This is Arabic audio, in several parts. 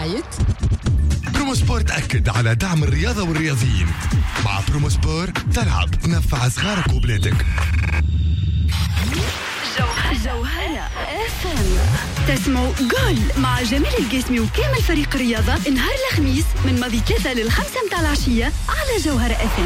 برعاية برومو سبور. تأكد على دعم الرياضة والرياضيين. مع برومو سبور تلعب تنفع صغارك وبلادك. جوهرة FM. تسمعوا جول مع جميل القاسمي وكامل فريق الرياضة نهار الخميس من ماضي 3 للخمسة متاع العشية على جوهرة FM.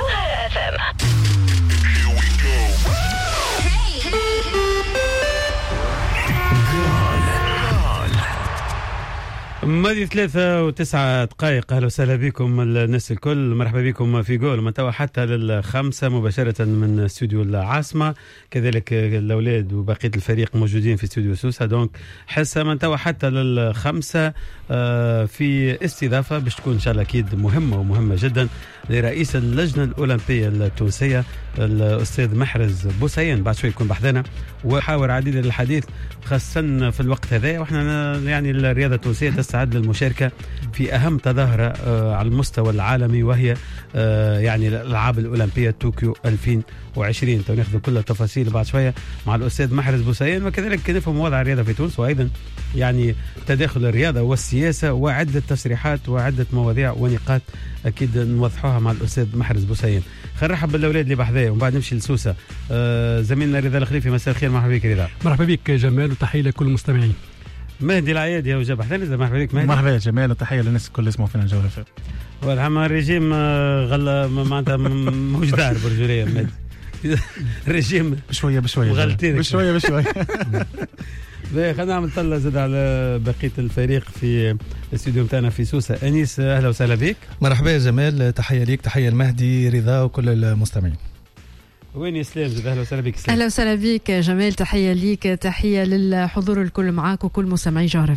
ماضي 3:09. أهلا وسهلا بكم الناس الكل، مرحبا بكم في جول من توا حتى لل5 مباشرة من استوديو العاصمة. كذلك الأولاد وبقية الفريق موجودين في استوديو سوسة، دونك حصة من توا حتى لل5 في استضافة باش تكون إن شاء الله أكيد مهمة جدا لرئيس اللجنة الأولمبية التونسية الأستاذ محرز بوسعين. بعد شوي يكون بحثنا وحاور عديدة للحديث خاصة في الوقت هذا، وإحنا يعني الرياضة التونسية تستعد للمشاركة في أهم تظاهرة على المستوى العالمي، وهي يعني الألعاب الأولمبية طوكيو 2020. ناخذ كل التفاصيل بعد شوية مع الأستاذ محرز بوسعين، وكذلك نفهم وضع الرياضة في تونس، وأيضا يعني تداخل الرياضة والسياسة وعدة تصريحات وعدة مواضيع ونقاط أكيد نوضحوها مع الأستاذ محرز بوسعين. خلينا نرحب بالأولاد اللي بحذايا ومن بعد نمشي لسوسة. زميلنا رضا الخليفي، مساء الخير. مرحبا بك رضا. مرحبا بك جمال، وتحية لكل المستمعين. مهدي العيادي وجا بحثنا. مرحبا بك مهدي. مرحبا جمال، وتحية للناس الكل اللي يسمعوا فينا جولة فات. والحما الرجيم غلا معناتها مش دار برجولية مهدي. الرجيم بشوية مغلطين بشوية خلينا نعمل طلة زاد على بقية الفريق في الاستوديو متاعنا في سوسة. أنيس أهلا وسهلا بك. مرحبا يا جمال، تحية ليك، تحية المهدي، رضا وكل المستمعين. وين إسلام زاد أهلا وسهلا بك. أهلا وسهلا بك جمال، تحية ليك، تحية للحضور الكل معاك وكل مستمعي جوهرة.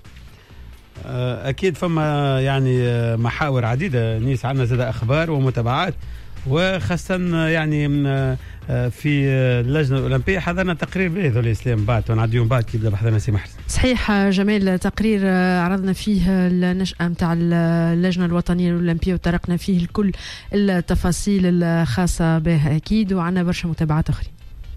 أكيد فما يعني محاور عديدة نيس، عنا زاد أخبار ومتابعات، وخاصة يعني في اللجنة الأولمبية حضرنا تقرير بهذا الإسلام بعد ونعديهم بعد كيف بحثنا سي محرز. صحيح جميل، تقرير عرضنا فيه النشأة متاع اللجنة الوطنية الأولمبية وطرقنا فيه الكل التفاصيل الخاصة بها أكيد، وعنا برشا متابعات أخرى.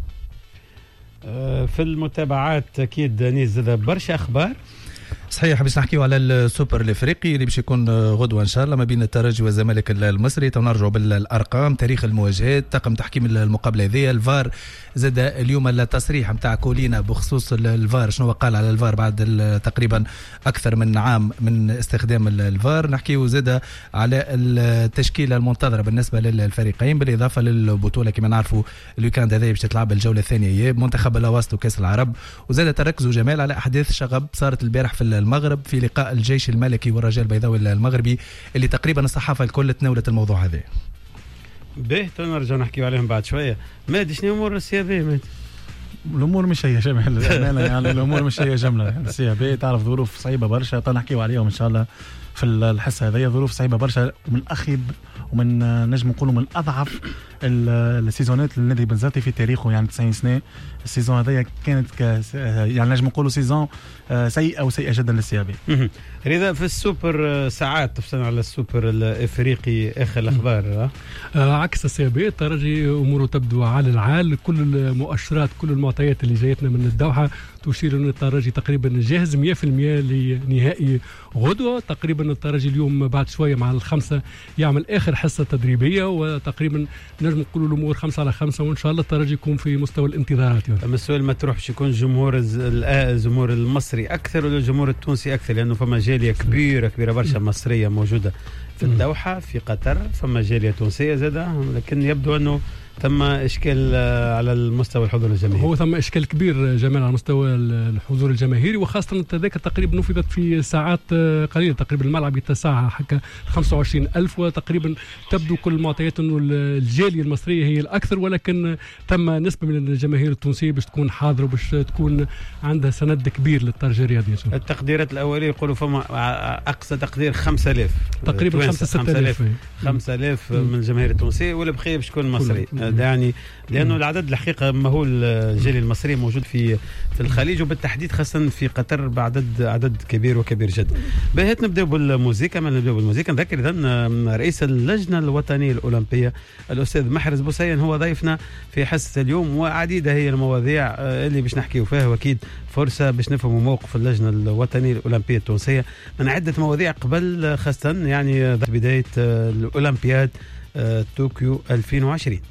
في المتابعات أكيد نزل برشا أخبار. صحيح، باش نحكيو على السوبر الافريقي اللي باش يكون غدوه ان شاء الله ما بين الترجي والزمالك المصري. تنرجعوا بالارقام، تاريخ المواجهات، طاقم تحكيم المقابله هذه، الفار زاد اليوم التصريح نتاع كولينا بخصوص الفار، شنو قال على الفار بعد تقريبا اكثر من عام من استخدام الفار. نحكيو زاد على التشكيله المنتظره بالنسبه للفريقين، بالاضافه للبطوله كما نعرفوا الويكاند هذا باش تتلعب الجوله الثانيه اياب منتخب الوسط وكاس العرب. وزاد تركزوا جمال على احداث شغب صارت البارح في المغرب في لقاء الجيش الملكي والرجاء البيضاوي المغربي، اللي تقريبا الصحافه الكل تناولت الموضوع هذا. به نرجع نحكي عليهم بعد شويه. مادي شنو امور السيابيه مادي؟ الامور مش هي جمال يعني الامور مش هي جمله. السيابيه تعرف ظروف صعيبه برشا، نحكيو عليهم ان شاء الله في الحصه هذه. ظروف صعيبه برشا، ومن اخيب ومن نجم نقولوا من اضعف السيزونات للنادي بنزرتي في تاريخه، يعني 90 سنه. السيزون هذه كانت يعني نجم نقولوا سيزون سيئه وسيئه جدا للسيابي. رضا في السوبر ساعات تفصلنا على السوبر الافريقي، اخر الاخبار عكس السيابي. الترجي اموره تبدو على العال، كل المؤشرات كل المعطيات اللي جايتنا من الدوحه تشير ان الترجي تقريبا جاهز 100% لنهائي غدوه. تقريبا الترجي اليوم بعد شويه مع الخمسه يعمل اخر حصه تدريبيه، وتقريبا نجم نقولوا الامور 5/5، وان شاء الله الترجي يكون في مستوى الانتظارات. اما السؤال ما تروحش يكون الجمهور المصري اكثر ولا الجمهور التونسي اكثر؟ لانه فما جاليه كبيره برشا مصريه موجوده في الدوحه في قطر، فما جاليه تونسيه زاده، لكن يبدو انه ثم اشكال على المستوى الحضور الجماهيري. هو ثم اشكال كبير جمال على مستوى الحضور الجماهيري، وخاصه التذاكر تقريبا نفذت في ساعات قليله. تقريبا الملعب يتسع حكا 25,000، وتقريبا تبدو كل المعطيات انه الجاليه المصريه هي الاكثر، ولكن ثم نسبه من الجماهير التونسيه باش تكون حاضره وباش تكون عندها سند كبير للترجي الرياضي. التقديرات الاوليه يقولوا فما اقصى تقدير 5000 تقريبا 5-6,000 من الجماهير التونسيه، والبقيه باش تكون مصري. يعني لانه العدد الحقيقه مهول الجاليه المصريه موجود في الخليج وبالتحديد خاصه في قطر بعدد عدد كبير وكبير جدا. بهت نبداو بالموسيقى. نذكر اذا رئيس اللجنه الوطنيه الاولمبيه الاستاذ محرز بوسين هو ضيفنا في حصه اليوم، وعديده هي المواضيع اللي باش نحكيو فيها، واكيد فرصه باش نفهموا موقف اللجنه الوطنيه الاولمبيه التونسيه من عده مواضيع قبل خاصه يعني بدايه الاولمبياد طوكيو 2020.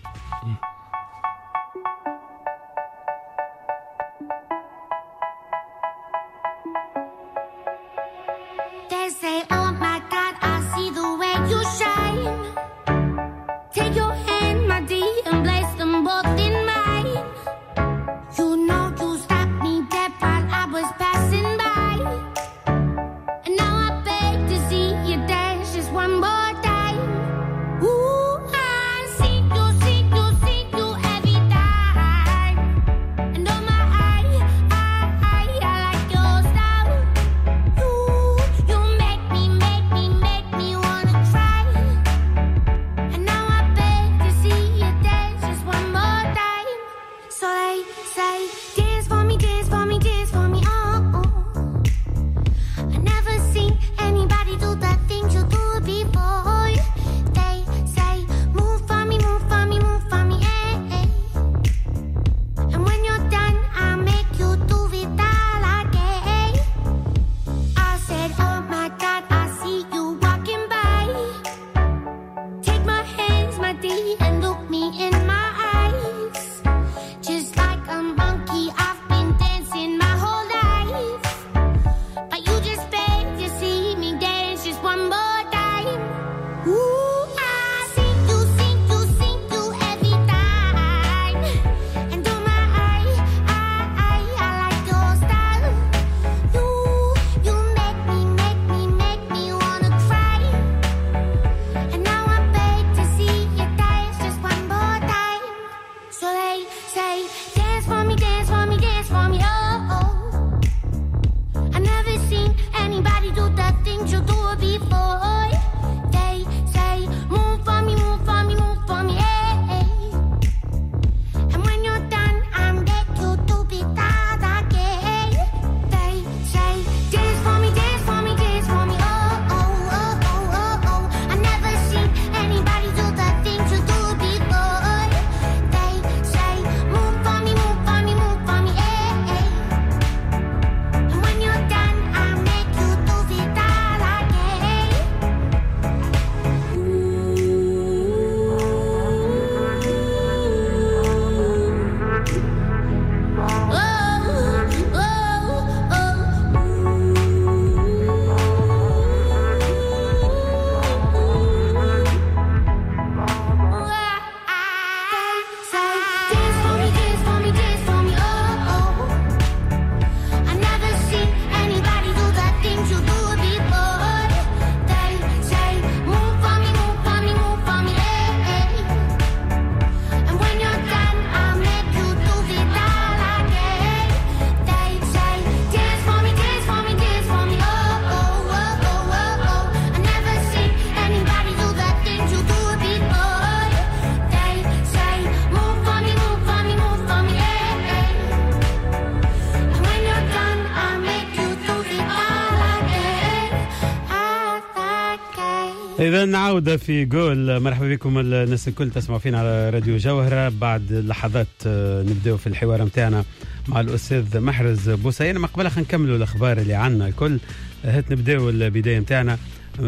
إذا نعود في جول. مرحبا بكم الناس الكل تسمعوا فينا على راديو جوهرة. بعد لحظات نبدأ في الحوار متاعنا مع الأستاذ محرز بوسين. ما قبل خلينا نكملوا الأخبار اللي عنا الكل. هات نبدأ البداية متاعنا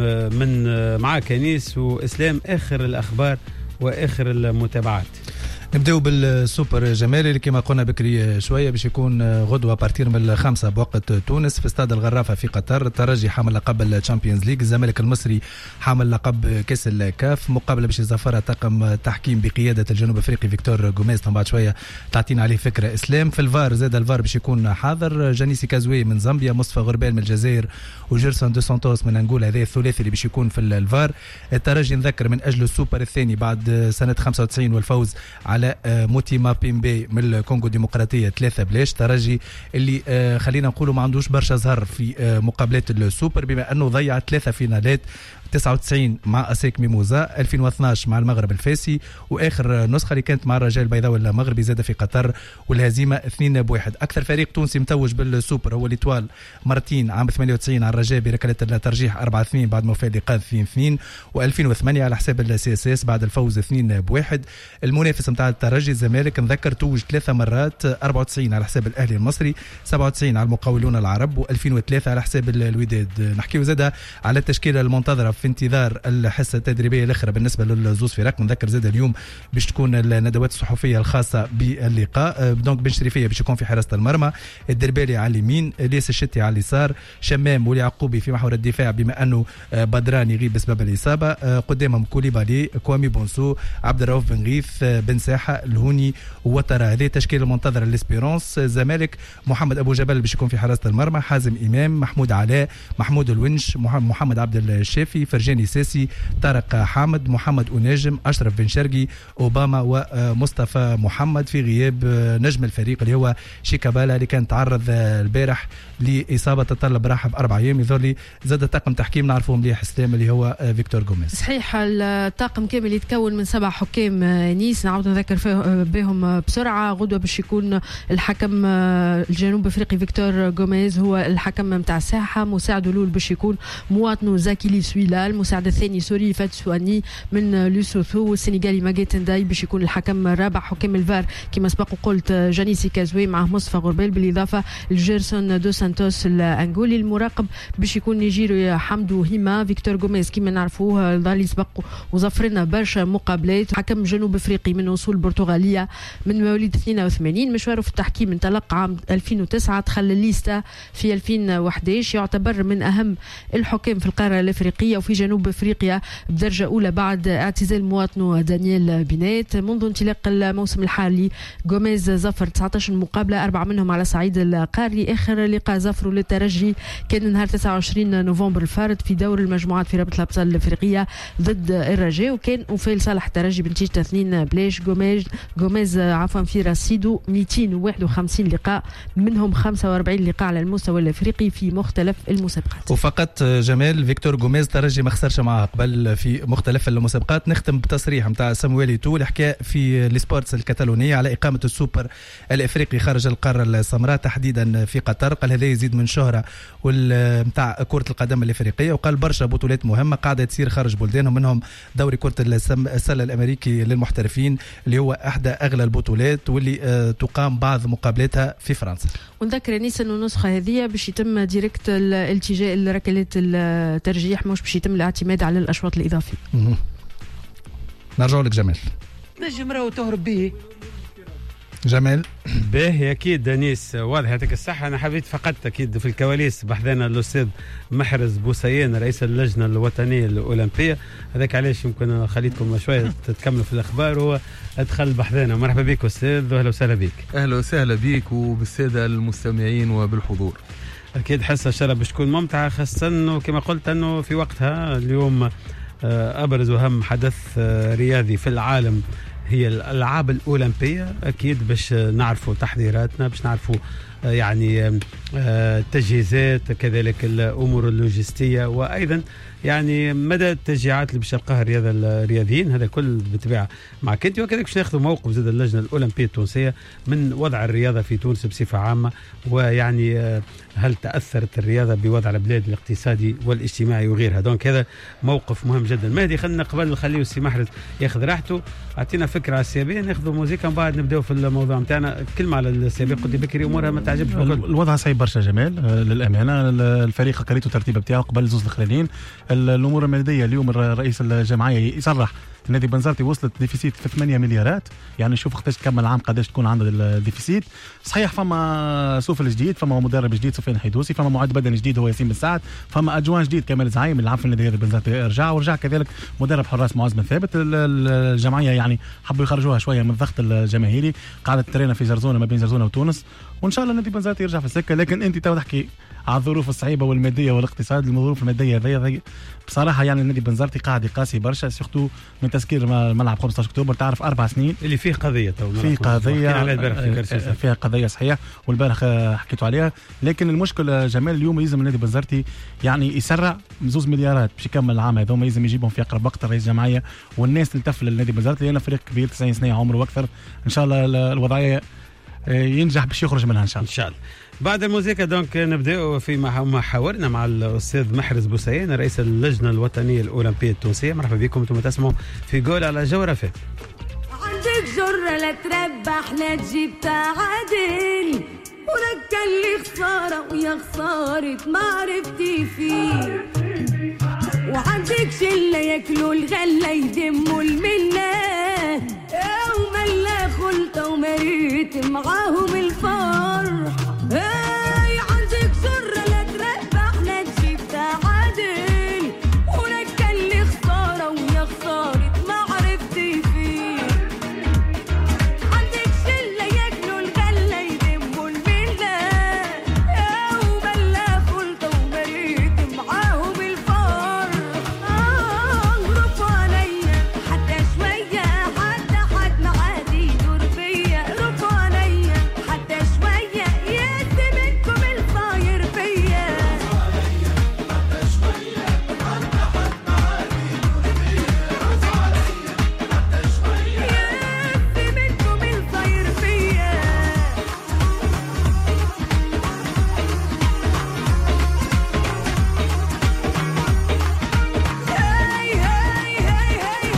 من معاك أنيس وإسلام، آخر الأخبار وآخر المتابعات. نبداو بالسوبر جمالي اللي كما قلنا بكري شويه باش يكون غدوه بارتير من 5 بوقت تونس في استاد الغرافه في قطر. الترجي حامل لقب الشامبيونز ليج، الزمالك المصري حامل لقب كاس الكاف. مقابله باش يزفرها طاقم تحكيم بقياده الجنوب افريقي فيكتور غوميز. بعد شويه تعطينا عليه فكره اسلام. في الفار زاد الفار باش يكون حاضر جانيسي كازوي من زامبيا، مصطفى غربال من الجزائر، وجيرسون دو سانتوس من انغولا. هذا الثلاثي اللي باش يكون في الفار. الترجي نذكر من اجل السوبر الثاني بعد سنه 95 والفوز على موتيما بيمبي من الكونغو الديمقراطيه 3-0. ترجي اللي خلينا نقولوا ما عندوش برشا زهر في مقابلات السوبر بما انه ضيع 3 فينالات 99 مع أسيك ميموزا، 2012 مع المغرب الفاسي، وآخر نسخة اللي كانت مع الرجاء البيضاوي المغربي زاد في قطر والهزيمة 2-1. أكثر فريق تونسي متوج بالسوبر هو الإتوال مرتين، عام 98 على الرجاء بركلة الترجيح 4-2 بعد ما وفاة لقاء 2-2، و2008 على حساب السي اس اس بعد الفوز 2-1. المنافس نتاع الترجي الزمالك نذكر توج 3 مرات، 94 على حساب الأهلي المصري، 97 على المقاولون العرب، و2003 على حساب الوداد. نحكيو زاده على التشكيلة المنتظرة في انتظار الحصة التدريبية الأخرى بالنسبة للزوز فرق. نذكر زاده اليوم باش تكون الندوات الصحفية الخاصة باللقاء. دونك بن شريفية باش يكون في حراسة المرمى، الدربالي على اليمين، الياس الشتي على اليسار، شمام واليعقوبي في محور الدفاع بما أنه بدران يغيب بسبب الإصابة، قدامهم كوليبالي، كوامي بونسو، عبد الرؤوف بن غيث، بن ساحة، الهوني، وترى. هذه التشكيلة المنتظرة للإسبيرونس. الزمالك محمد أبو جبل باش يكون في حراسة المرمى، حازم إمام، محمود علاء، محمود الونش، محمد عبد الشافي، فرجاني ساسي، طارق حامد، محمد أناجم، أشرف بن شرقي، أوباما، ومصطفى محمد في غياب نجم الفريق اللي هو شيكابالا اللي كان تعرض البارح لإصابة تطلب راحة ب4 أيام. يظهر لي زاد طاقم تحكيم نعرفوه مليح اسلام اللي هو فيكتور غوميز. صحيح الطاقم كامل يتكون من 7 حكام نيس، نعاود نذكر بهم بسرعة. غدوة باش يكون الحكم الجنوب افريقي فيكتور غوميز هو الحكم نتاع الساحة. مساعد الاول باش يكون مواطنه زاكي ليسويلا، المساعد الثاني سوري فاتسواني من لوسوثو، والسنغالي ماجيت نداي باش يكون الحكم الرابع. حكام الفار كما سبق وقلت جانيسي كازوي مع مصطفى غربال بالاضافه لجيرسون دو سانتوس الانغولي. المراقب باش يكون نيجيري حمدو هيما. فيكتور غوميز كما نعرفوه ظل يسبق وظفرنا برشا مقابلات. حكم جنوب افريقي من اصول برتغاليه من مواليد 82. مشواره في التحكيم انطلق عام 2009، دخل الليستا في 2011. يعتبر من اهم الحكام في القاره الافريقيه وفي جنوب افريقيا بدرجه اولى بعد اعتزال مواطنه دانيال بينات. منذ انطلاق الموسم الحالي غوميز ظفر 19 مقابله، 4 منهم على صعيد القاري. اخر لقاء ظفره للترجي كان نهار 29 نوفمبر الفارط في دور المجموعات في رابطه الابطال الافريقيه ضد الرجاء، وكان وفاء لصالح الترجي بنتيجه 2-0. غوميز عفوا في رصيده 251 لقاء، منهم 45 لقاء على المستوى الافريقي في مختلف المسابقات. وفقط جمال فيكتور غوميز ترجي ما خسرش معاه قبل في مختلف المسابقات. نختم بتصريح نتاع سامويل إيتو اللي حكى في السبورتس الكتالونيه على اقامه السوبر الافريقي خارج القاره السمراء تحديدا في قطر. قال هذا يزيد من شهره نتاع كره القدم الافريقيه، وقال برشا بطولات مهمه قاعده تصير خارج بلدانهم، منهم دوري كره السله الامريكي للمحترفين اللي هو احدى اغلى البطولات واللي تقام بعض مقابلاتها في فرنسا. ونذكر انيس انه النسخه هذه باش يتم ديريكت الالتجاء لركلات الترجيح، مش باش يتم الاعتماد على الاشواط الاضافيه. نرجع لك جمال. نجم راهو تهرب به جمال. باهي اكيد انيس، واضح يعطيك الصحه. انا حبيت فقط اكيد في الكواليس بحثنا الاستاذ محرز بوسيان رئيس اللجنه الوطنيه الاولمبيه، هذاك علاش يمكن خليتكم شويه تتكملوا في الاخبار. هو ادخل بحثنا. مرحبا بك استاذ، واهلا وسهلا بك. اهلا وسهلا بك وبالساده المستمعين وبالحضور. اكيد حصه ان شاء الله باش تكون ممتعه، خاصه انه كما قلت انه في وقتها اليوم ابرز واهم حدث رياضي في العالم هي الألعاب الأولمبية. أكيد باش نعرفوا تحضيراتنا، باش نعرفوا يعني تجهيزات، كذلك الأمور اللوجستية، وأيضا يعني مدى التشجيعات اللي باش يلقاها الرياضيين. هذا كل بالطبيعة معك أنت، وكذلك باش ناخذوا موقف زاد اللجنة الأولمبية التونسية من وضع الرياضة في تونس بصفة عامة، ويعني هل تأثرت الرياضة بوضع البلاد الاقتصادي والاجتماعي وغيرها. دونك هذا موقف مهم جدا. مهدي خلينا قبل نخليه السي محرز ياخذ راحته، أعطينا فكرة على السيابية، ناخذوا موزيكا من بعد نبداو في الموضوع نتاعنا. كلمة على السيابية، قد بكري أمورها ما تعجبش. الوضع صعيب برشا جمال للأمانة. الفريق قريته الترتيب بتاعه قبل زوز الاخرين. الأمور المادية اليوم رئيس الجمعية يصرح نادي بنزرتي وصلت ديفيسيت في 8 مليارات، يعني شوف قداش تكمل العام قداش تكون عندها الديفيسيت. صحيح فما سوفل جديد، فما مدرب جديد سفيان حيدوسي، فما معد بدني جديد هو ياسين بن سعد، فما ادجوان جديد كمال زعيم اللي عام في النادي بنزرتي ورجع كذلك مدرب حراس معز بن ثابت. الجمعيه يعني حبوا يخرجوها شويه من الضغط الجماهيري، قاعده ترينا في زرزونه ما بين زرزونه وتونس، وان شاء الله النادي بنزرتي يرجع في السكه. لكن انت تو تحكي على الظروف الصعيبه والماديه والاقتصاد. الظروف الماديه هذه بصراحه يعني النادي بنزرتي قاعد يقاسي برشا، سيرتو من تسكير ملعب 15 اكتوبر. تعرف 4 سنين اللي فيه قضيه في قضيه فيها قضيه صحيح، والبارح حكيتوا عليها. لكن المشكله جمال اليوم يلزم النادي بنزرتي يعني يسرع 2 مليارات باش يكمل العام هذا، ما يلزم يجيبهم في اقرب وقت رئيس جمعيه والناس تلتف للنادي بنزرتي لانه فريق كبير 90 سنه عمره واكثر. ان شاء الله الوضعيه ينجح باش يخرج منها ان شاء الله. ان شاء الله. بعد الموسيقى دونك نبداو في محاورنا مع الاستاذ محرز بوسيين رئيس اللجنه الوطنيه الاولمبيه التونسيه. مرحبا بكم، انتم تسمعوا في جول على جوهر FM. عندك جرة لا تربح لا تجيب تعادل، ولك اللي خسارة ويا خسارة معرفتي فيه، وعندك شلة ياكلوا الغلة يدموا الملة وملا خلطة ومريت معاهم الفرح. عندك جرة لا تربح لا تجيب تعادل، ولك اللي خسارة ويا خسارة معرفتي فيه، عندك شلة ياكلوا الغلة يدموا الملة وملا خلطة ومريت معاهم الفرح. غرفوا عليا حتى شوية، حتى حد معادي يدور فيا. غرفوا عليا حتى شوية، يدي منكم الطاير فيا. يدي منكم الطاير فيا. هاي هاي هاي هاي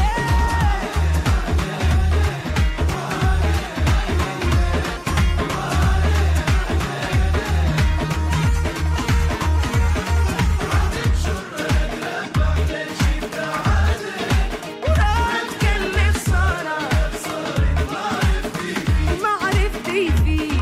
وراتك اللي خسارة معرفتي فيه.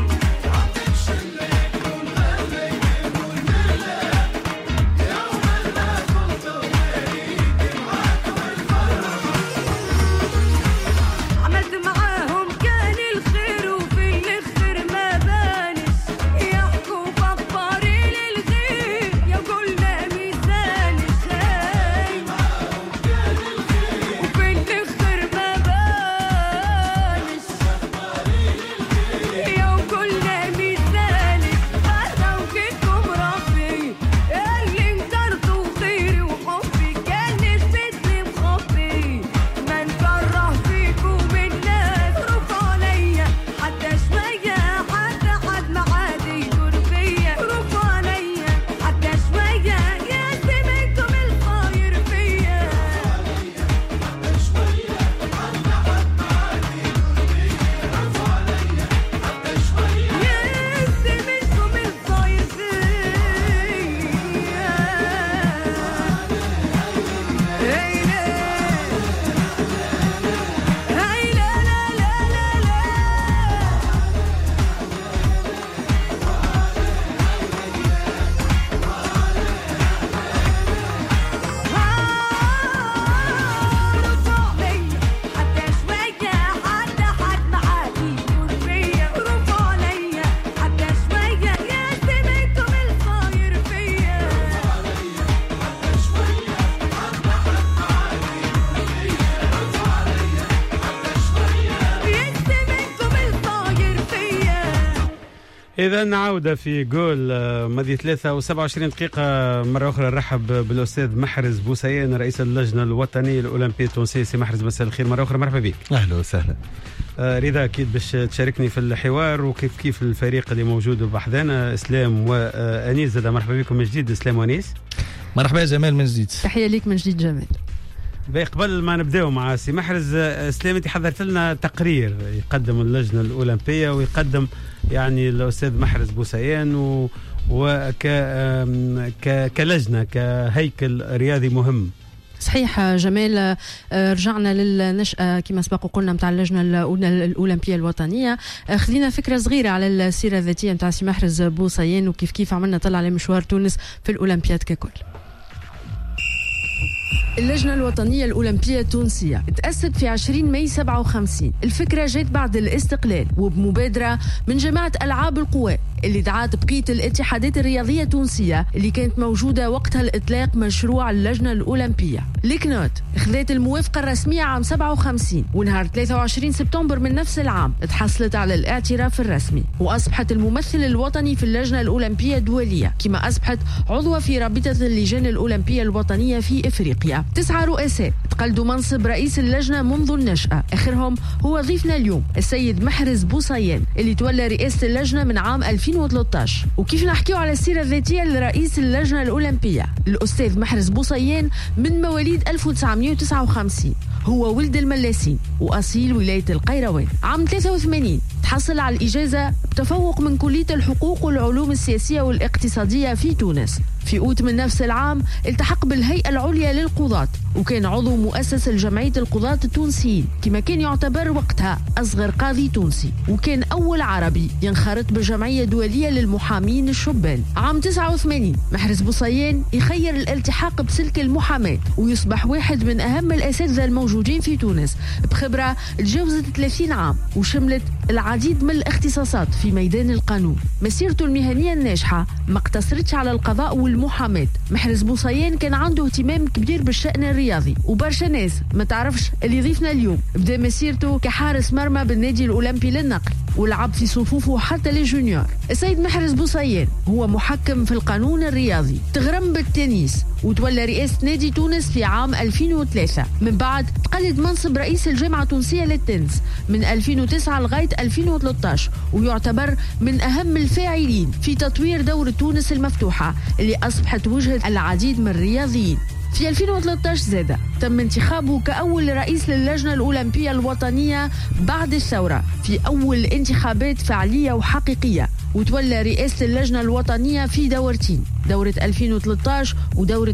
عملت معاهم كان الخير وفي الاخر ما بانش، يحكوا بأخباري للغير يا قلنا مثال الشاي، وفي الاخر ما بانش يا قلنا مثال. هذا وكيفكم ربي اللي انكرتوا خيري وحبي كان نسبتني مخبي، ما نكره فيكم الناس. رفعوا عليا حتى شوية، حتى حد معادي يدور فيا. رفعوا عليا حتى شوية، يدي منكم الطاير فيا. يدي منكم الطاير فيا. هاي لا لا لا لا لا. رفعوا عليا حتى شوية، حتى حد معادي يدور فيا. رفعوا عليا حتى شوية، يدي منكم الطاير فيا. يدي منكم الطاير فيا. إذا نعود في جول ماضي 3 و27 دقيقة. مرة أخرى نرحب بالأستاذ محرز بوسيين رئيس اللجنة الوطنية الأولمبية التونسية. سي محرز مساء الخير مرة أخرى، مرحبا بك. اهلا وسهلا. رضا أكيد باش تشاركني في الحوار وكيف الفريق اللي موجود بحذانا إسلام وأنيس. زاد مرحبا بكم من جديد إسلام وأنيس. مرحبا جمال من جديد. تحية ليك من جديد جمال. قبل ما نبداو مع سي محرز، اسلام انت حضرت لنا تقرير يقدم اللجنه الاولمبيه ويقدم يعني الاستاذ محرز بوسيين كلجنه كهيكل رياضي مهم. صحيح جمال. رجعنا للنشأة كما سبق وقلنا متاع اللجنة الأولمبية الوطنية. خذينا فكرة صغيرة على السيرة الذاتية متاع سي محرز بوسيين وكيف عملنا طلع على مشوار تونس في الأولمبياد ككل. اللجنة الوطنية الأولمبية التونسية تأسست في 20 ماي 57. الفكرة جات بعد الاستقلال وبمبادرة من جماعة ألعاب القوى اللي دعات بقية الاتحادات الرياضية التونسية اللي كانت موجودة وقتها لإطلاق مشروع اللجنة الأولمبية. ليكنوت خذت الموافقة الرسمية عام 57 ونهار 23 سبتمبر من نفس العام تحصلت على الاعتراف الرسمي وأصبحت الممثل الوطني في اللجنة الأولمبية الدولية، كما أصبحت عضوة في رابطة اللجان الأولمبية الوطنية في إفريقيا. 9 رؤساء تقلدوا منصب رئيس اللجنة منذ النشأة، آخرهم هو ضيفنا اليوم السيد محرز بوصيان اللي تولى رئاسة اللجنة من عام 2013. وكيف نحكيو على السيرة الذاتية لرئيس اللجنة الأولمبية، الأستاذ محرز بوصيان من مواليد 1959، هو ولد الملاسين وأصيل ولاية القيروان. عام 83 تحصل على الإجازة بتفوق من كلية الحقوق والعلوم السياسية والاقتصادية في تونس. في أوت من نفس العام التحق بالهيئة العليا للقضاة وكان عضو مؤسس الجمعية القضاة التونسيين، كما كان يعتبر وقتها أصغر قاضي تونسي، وكان أول عربي ينخرط بجمعية دولية للمحامين الشبان. عام 89 محرز بوصيان يخير الالتحاق بسلك المحاماة ويصبح واحد من أهم الأساتذة الموجودين في تونس بخبرة تجاوزت 30 عام وشملت العديد من الاختصاصات في ميدان القانون. مسيرته المهنية الناجحة ما اقتصرتش على القضاء والمحاماة. محرز بوصيان كان عنده اهتمام كبير بالشأن الرياضي، وبرشا ناس ما تعرفش اللي ضيفنا اليوم بدا مسيرته كحارس مرمى بالنادي الأولمبي للنقل ولعب في صفوفه حتى للجونيور. السيد محرز بوصيان هو محكم في القانون الرياضي، تغرم بالتنس وتولى رئاسة نادي تونس في عام 2003. من بعد تقلد منصب رئيس الجامعة التونسية للتنس من 2009 لغاية 2013، ويعتبر من أهم الفاعلين في تطوير دورة تونس المفتوحة اللي أصبحت وجهة العديد من الرياضيين. في 2013 زاد تم انتخابه كأول رئيس للجنة الأولمبية الوطنية بعد الثورة في أول انتخابات فعلية وحقيقية، وتولى رئاسة اللجنة الوطنية في دورتين، دورة 2013 ودورة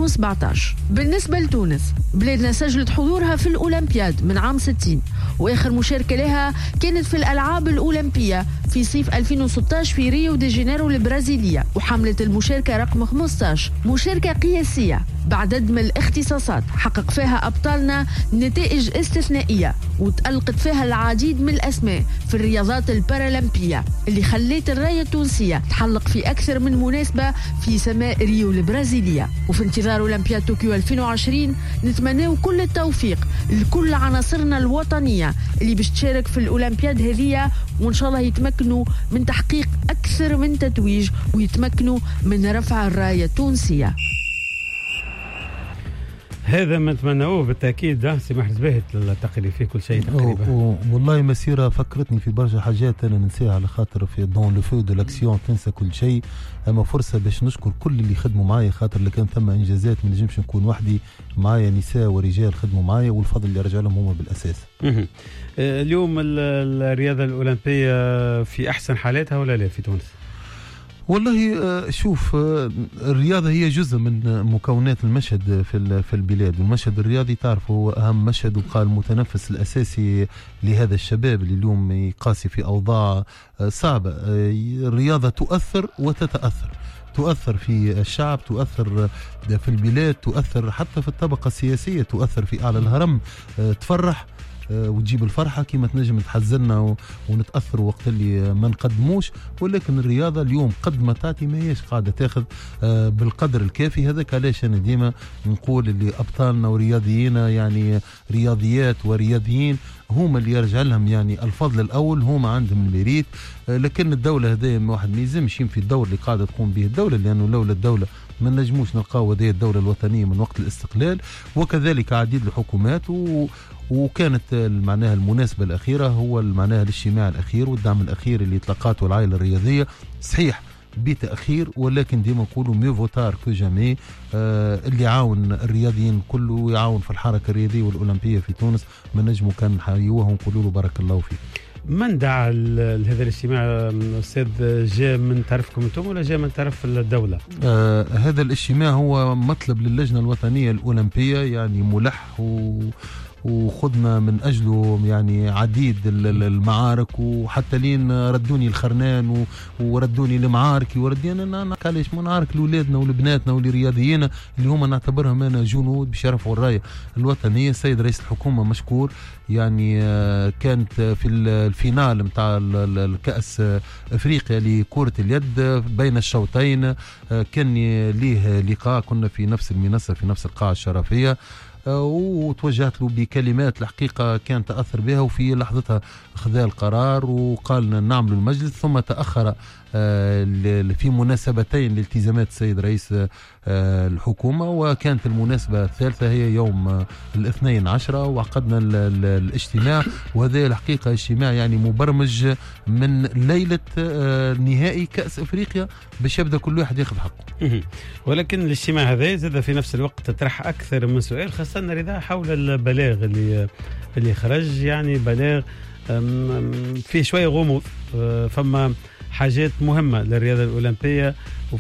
2017. بالنسبة لتونس بلادنا سجلت حضورها في الأولمبياد من عام 60، وآخر مشاركة لها كانت في الألعاب الأولمبية في صيف 2016 في ريو دي جانيرو البرازيلية، وحملت المشاركة رقم 15، مشاركة قياسية بعدد من الاختصاصات حقق فيها أبطالنا نتائج استثنائية وتألقت فيها العديد من الأسماء في الرياضات البارالمبية اللي خلت الراية التونسية تحلق في أكثر من مناسبة في سماء ريو البرازيلية. وفي انتظار أولمبياد طوكيو 2020 نتمنى كل التوفيق لكل عناصرنا الوطنية اللي باش تشارك في الأولمبياد هذه، وإن شاء الله يتمكنوا من تحقيق أكثر من تتويج ويتمكنوا من رفع الراية التونسية. هذا ما نتمنوه بالتاكيد. سي محرز باهت التقري فيه كل شيء تقريبا. والله مسيره فكرتني في برشا حاجات انا ننساها على خاطر في دون لو فو دو لاكسيون تنسى كل شيء. اما فرصه باش نشكر كل اللي خدموا معايا، خاطر اللي كان ثم انجازات ما نجمش نكون وحدي، معايا نساء ورجال خدموا معايا والفضل اللي رجع لهم هما بالاساس. اليوم الرياضه الاولمبيه في احسن حالاتها ولا لا في تونس؟ والله شوف، الرياضة هي جزء من مكونات المشهد في البلاد، والمشهد الرياضي تعرف هو أهم مشهد وقال المتنفس الأساسي لهذا الشباب اللي اليوم يقاسي في أوضاع صعبة. الرياضة تؤثر وتتأثر، تؤثر في الشعب، تؤثر في البلاد، تؤثر حتى في الطبقة السياسية، تؤثر في أعلى الهرم، تفرح وتجيب الفرحة كما تنجم تحزننا ونتأثر وقت اللي ما نقدموش. ولكن الرياضة اليوم قد ما تعطي ما هيش قاعدة تاخذ بالقدر الكافي. هذاك علاش أنا ديما نقول اللي أبطالنا ورياضيينا يعني رياضيات ورياضيين هما اللي يرجع لهم يعني الفضل الأول، هما عندهم الميريت. لكن الدولة هذه واحد ما يلزمش في الدور اللي قاعدة تقوم به الدولة، لأنه لولا الدولة ما نجموش نلقاو هذه الدولة الوطنية من وقت الاستقلال. وكذلك عديد الحكومات وكانت معناها المناسبة الأخيرة هو معناها الاجتماع الأخير والدعم الأخير اللي تلقاته العائلة الرياضية، صحيح بتأخير ولكن ديما نقولوا ميو فوتار كو جامي. اللي يعاون الرياضيين كله يعاون في الحركة الرياضية والأولمبية في تونس، ما نجموا كان نحيوه ونقولوا له بارك الله فيك. من دعا لهذا الاجتماع أستاذ؟ جاء من طرفكم أنتم ولا جاء من طرف الدولة؟ هذا الاجتماع هو مطلب للجنة الوطنية الأولمبية، يعني ملح وخذنا من أجله يعني عديد المعارك، وحتى لين ردوني الخرنان وردوني لمعاركي وردينا أنا علاش ما نعارك لأولادنا ولبناتنا ولرياضيين اللي هم نعتبرهم أنا جنود بشرف والراية الوطنية. السيد رئيس الحكومة مشكور، يعني كانت في الفينال متاع الكأس أفريقيا لكرة اليد بين الشوطين، كان ليه لقاء، كنا في نفس المنصة في نفس القاعة الشرفية، وتوجهت له بكلمات الحقيقة كان تأثر بها، وفي لحظتها أخذ القرار وقال نعمل المجلس، ثم تأخر في مناسبتين لالتزامات السيد رئيس الحكومة، وكانت المناسبة الثالثة هي يوم الاثنين عشرة، وعقدنا الاجتماع، وهذا الحقيقة اجتماع يعني مبرمج من ليلة نهائي كأس أفريقيا باش يبدأ كل واحد ياخذ حقه. ولكن الاجتماع هذا زاد في نفس الوقت تطرح أكثر من سؤال، خاصة رضا حول البلاغ اللي خرج، يعني بلاغ فيه شوية غموض، فما حاجات مهمة للرياضة الأولمبية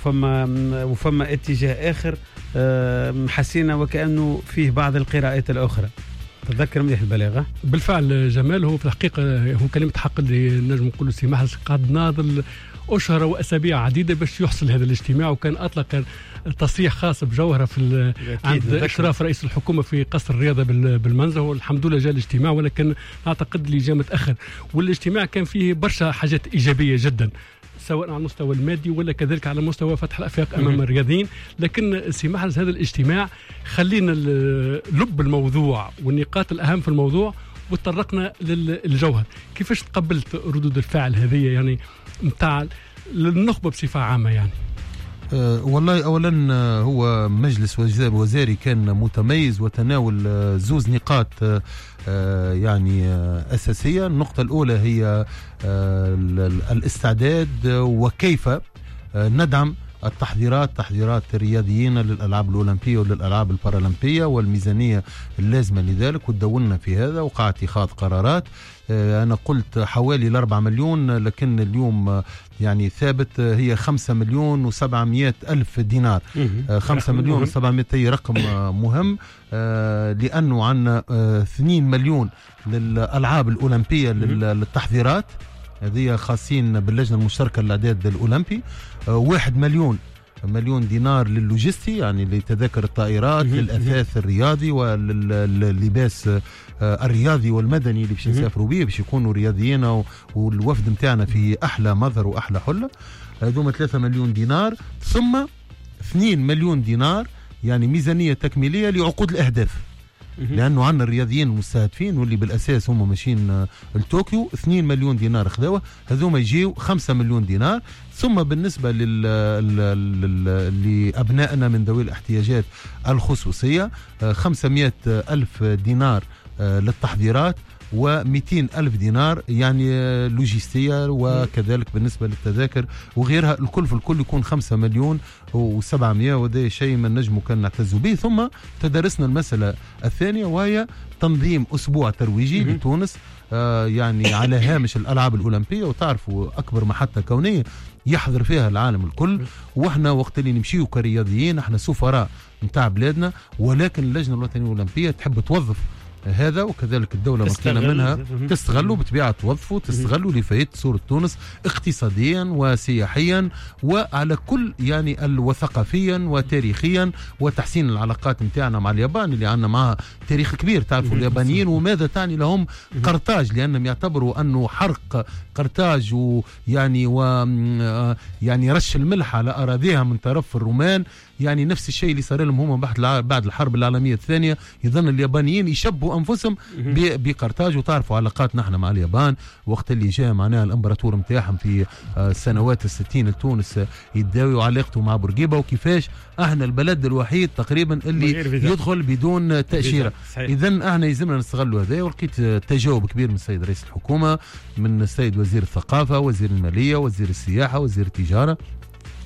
وفما اتجاه آخر حسينا وكأنه فيه بعض القراءات الأخرى. تذكر مليح البلاغة؟ بالفعل جمال، هو في الحقيقة هو كلمة حق اللي نجم نقولوا سي محل قاعد ناضل أشهر وأسابيع عديدة باش يحصل هذا الاجتماع، وكان أطلق تصريح خاص بجوهرة في عند إشراف رئيس الحكومة في قصر الرياضة بالمنزه، والحمد لله جاء الاجتماع، ولكن أعتقد اللي جاء متأخر، والاجتماع كان فيه برشا حاجات إيجابية جدا سواء على المستوى المادي ولا كذلك على مستوى فتح الآفاق أمام الرياضيين. لكن سي محرز هذا الاجتماع خلينا لب الموضوع والنقاط الأهم في الموضوع وتطرقنا للجوهر. كيفاش تقبلت ردود الفعل هذه يعني متاع النخبة بصفة عامة؟ يعني والله أولا هو مجلس وزاري كان متميز وتناول زوز نقاط يعني أساسية. النقطة الأولى هي الاستعداد وكيف ندعم تحضيرات الرياضيين للألعاب الأولمبية وللألعاب البارالمبية والميزانية اللازمة لذلك، ودولنا في هذا وقع اتخاذ قرارات. أنا قلت حوالي 4 مليون، لكن اليوم يعني ثابت هي 5,700,000 دينار. 5,700,000 هي رقم مهم، لأنه عندنا 2 مليون للألعاب الأولمبية للتحضيرات، هذه خاصين باللجنة المشتركة للإعداد الأولمبي. 1 مليون دينار لللوجستي، يعني لتذاكر الطائرات، للأثاث الرياضي ولللباس الرياضي والمدني اللي باش نسافروا به باش يكونوا رياضيين والوفد متاعنا في أحلى مظهر وأحلى حلة. هذوما 3 مليون دينار، ثم 2 مليون دينار يعني ميزانية تكميلية لعقود الأهداف، لأنه عندنا الرياضيين المستهدفين واللي بالأساس هم ماشيين لطوكيو. 2 مليون دينار خذوه، هذوما يجيو 5 مليون دينار. ثم بالنسبة لأبنائنا من ذوي الاحتياجات الخصوصية 500,000 دينار للتحضيرات، و200,000 دينار يعني لوجستية، وكذلك بالنسبة للتذاكر وغيرها. الكل في الكل يكون 5,700,000، وده شيء من نجم كان نعتز به. ثم تدرسنا المسألة الثانية وهي تنظيم أسبوع ترويجي لتونس، يعني على هامش الألعاب الأولمبية، وتعرفوا أكبر محطة كونية يحضر فيها العالم الكل، واحنا وقت اللي نمشيو كرياضيين احنا سفراء متاع بلادنا، ولكن اللجنة الوطنية الأولمبية تحب توظف هذا، وكذلك الدولة مكينة منها تستغلوا بطبيعة توظفوا تستغلوا لفائدة صورة تونس اقتصاديا وسياحيا وعلى كل يعني وثقافيا وتاريخيا، وتحسين العلاقات متاعنا مع اليابان اللي عندنا معها تاريخ كبير. تعرفوا اليابانيين وماذا تعني لهم قرطاج، لأنهم يعتبروا أنه حرق قرطاج ويعني يعني رش الملح على أراضيها من طرف الرومان، يعني نفس الشيء اللي صار لهم هم بعد الحرب العالمية الثانية. يظن اليابانيين يشبهوا أنفسهم بقرطاج. وتعرفوا علاقاتنا احنا مع اليابان وقت اللي جاء معناها الامبراطور متاعهم في السنوات 60 لتونس يداوي علاقته مع بورقيبة، وكيفاش احنا البلد الوحيد تقريبا اللي يدخل بدون تأشيرة. إذن احنا يلزمنا نستغلوا هذا. ولقيت تجاوب كبير من السيد رئيس الحكومة، من السيد وزير الثقافة، وزير المالية، وزير السياحة، وزير التجارة،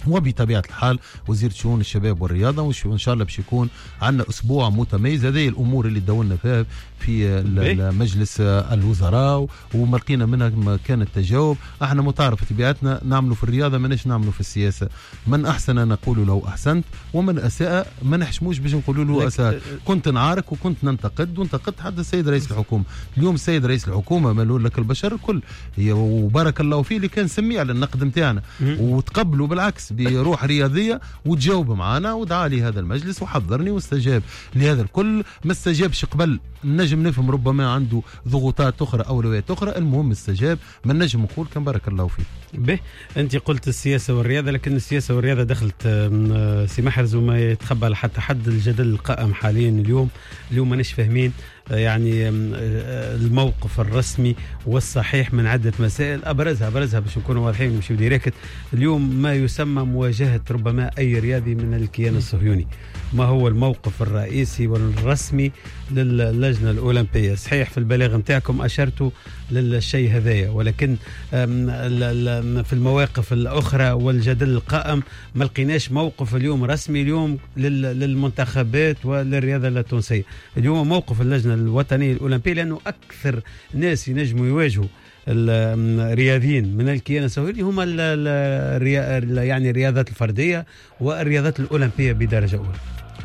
وبطبيعة الحال وزير شؤون الشباب والرياضة، وإن شاء الله باش يكون عندنا أسبوع متميز. هذه الأمور اللي دولنا فيها في مجلس الوزراء وما لقينا منها كان التجاوب. احنا متعارف طبيعتنا نعملوا في الرياضة ماناش نعملوا في السياسة. من أحسن نقول له أحسنت، ومن أساء ما نحشموش باش نقولوا له أساء. كنت نعارك وكنت ننتقد وانتقدت حتى السيد رئيس الحكومة. اليوم السيد رئيس الحكومة ملول لك البشر الكل، وبارك الله فيه اللي كان سميع للنقد نتاعنا وتقبلوا بالعكس بروح رياضية وتجاوب معنا ودعا لي هذا المجلس وحضرني واستجاب لهذا الكل. ما استجابش قبل نجم نفهم ربما عنده ضغوطات أخرى أولويات أخرى، المهم استجاب. ما نجم نقول كان بارك الله فيه. به أنت قلت السياسة والرياضة، لكن السياسة والرياضة دخلت سي محرز وما يتخبى على حتى حد. الجدل القائم حاليا اليوم ماناش فاهمين يعني الموقف الرسمي والصحيح من عدة مسائل. أبرزها باش نكونوا واضحين ونمشيو ديريكت. اليوم ما يسمى مواجهة ربما أي رياضي من الكيان الصهيوني. ما هو الموقف الرئيسي والرسمي للجنة الأولمبية؟ صحيح في البلاغ نتاعكم أشرتوا للشيء هذايا، ولكن في المواقف الأخرى والجدل القائم ما لقيناش موقف اليوم رسمي اليوم للمنتخبات وللرياضة التونسية. اليوم موقف اللجنة الوطنية الأولمبية، لأنه أكثر ناس ينجموا يواجهوا الرياضيين من الكيان الصهيوني هم يعني الرياضات الفردية والرياضات الأولمبية بدرجة أولى.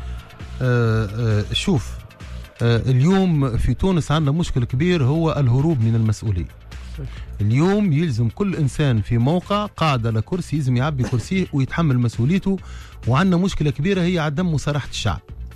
شوف، اليوم في تونس عندنا مشكل كبير هو الهروب من المسؤولية. اليوم يلزم كل إنسان في موقع قاعد على كرسي يلزم يعبي كرسيه ويتحمل مسؤوليته. وعندنا مشكلة كبيرة هي عدم مصارحة الشعب.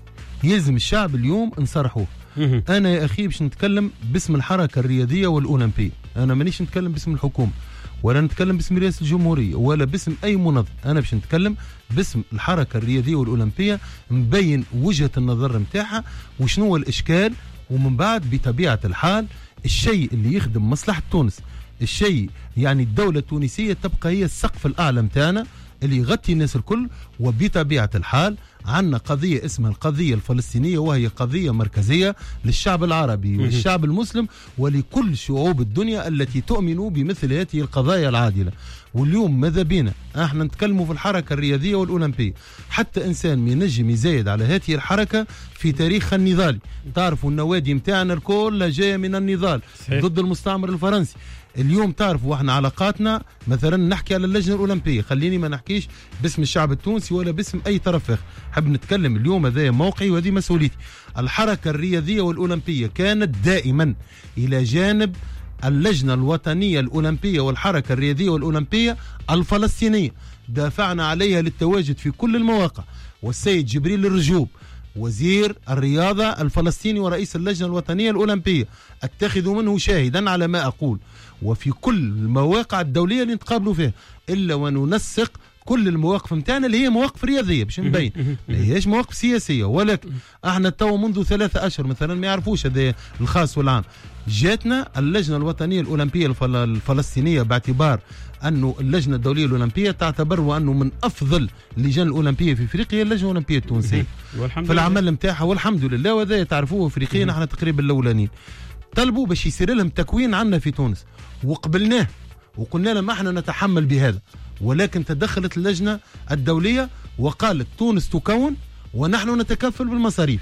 يلزم الشعب اليوم نصرحوه. أنا يا أخي باش نتكلم باسم الحركة الرياضية والأولمبية، أنا مانيش نتكلم باسم الحكومة ولا نتكلم باسم رئاسة الجمهورية ولا باسم أي منظم. أنا باش نتكلم باسم الحركة الرياضية والأولمبية، مبين وجهة النظر متاعها وشنو الإشكال، ومن بعد بطبيعة الحال الشيء اللي يخدم مصلحة تونس، الشيء يعني الدولة التونسية تبقى هي السقف الأعلى متاعنا اللي يغطي الناس الكل. وبطبيعة الحال عندنا قضية اسمها القضية الفلسطينية، وهي قضية مركزية للشعب العربي والشعب المسلم ولكل شعوب الدنيا التي تؤمن بمثل هذه القضايا العادلة. واليوم ماذا بينا احنا نتكلموا في الحركة الرياضية والأولمبية، حتى إنسان ما ينجم يزايد على هذه الحركة في تاريخها النضالي. تعرفوا النوادي متاعنا الكل جاية من النضال ضد المستعمر الفرنسي. اليوم تعرفوا احنا علاقاتنا مثلا نحكي على اللجنة الأولمبية، خليني ما نحكيش باسم الشعب التونسي ولا باسم أي طرف آخر، حب نتكلم اليوم هذا موقعي وهذه مسؤوليتي. الحركة الرياضية والأولمبية كانت دائما إلى جانب اللجنة الوطنية الأولمبية والحركة الرياضية والأولمبية الفلسطينية، دافعنا عليها للتواجد في كل المواقع. والسيد جبريل الرجوب وزير الرياضة الفلسطيني ورئيس اللجنة الوطنية الأولمبية اتخذوا منه شاهدا على ما أقول، وفي كل المواقع الدولية اللي نتقابلوا فيها، إلا وننسق كل المواقف متاعنا اللي هي مواقف رياضية باش نبين، ما هيش مواقف سياسية. ولكن احنا تو منذ 3 أشهر مثلا ما يعرفوش هذا الخاص والعام، جاتنا اللجنة الوطنية الأولمبية الفلسطينية باعتبار أنه اللجنة الدولية الأولمبية تعتبر وأنه من أفضل اللجان الأولمبية في أفريقيا اللجنة الأولمبية التونسية في العمل متاعها والحمد لله. وهذا تعرفوه أفريقيا نحن تقريبا الأولانيين. طلبوا باش يصير لهم تكوين عنا في تونس وقبلناه وقلنا لهم احنا نتحمل بهذا، ولكن تدخلت اللجنة الدولية وقالت تونس تكون ونحن نتكفل بالمصاريف.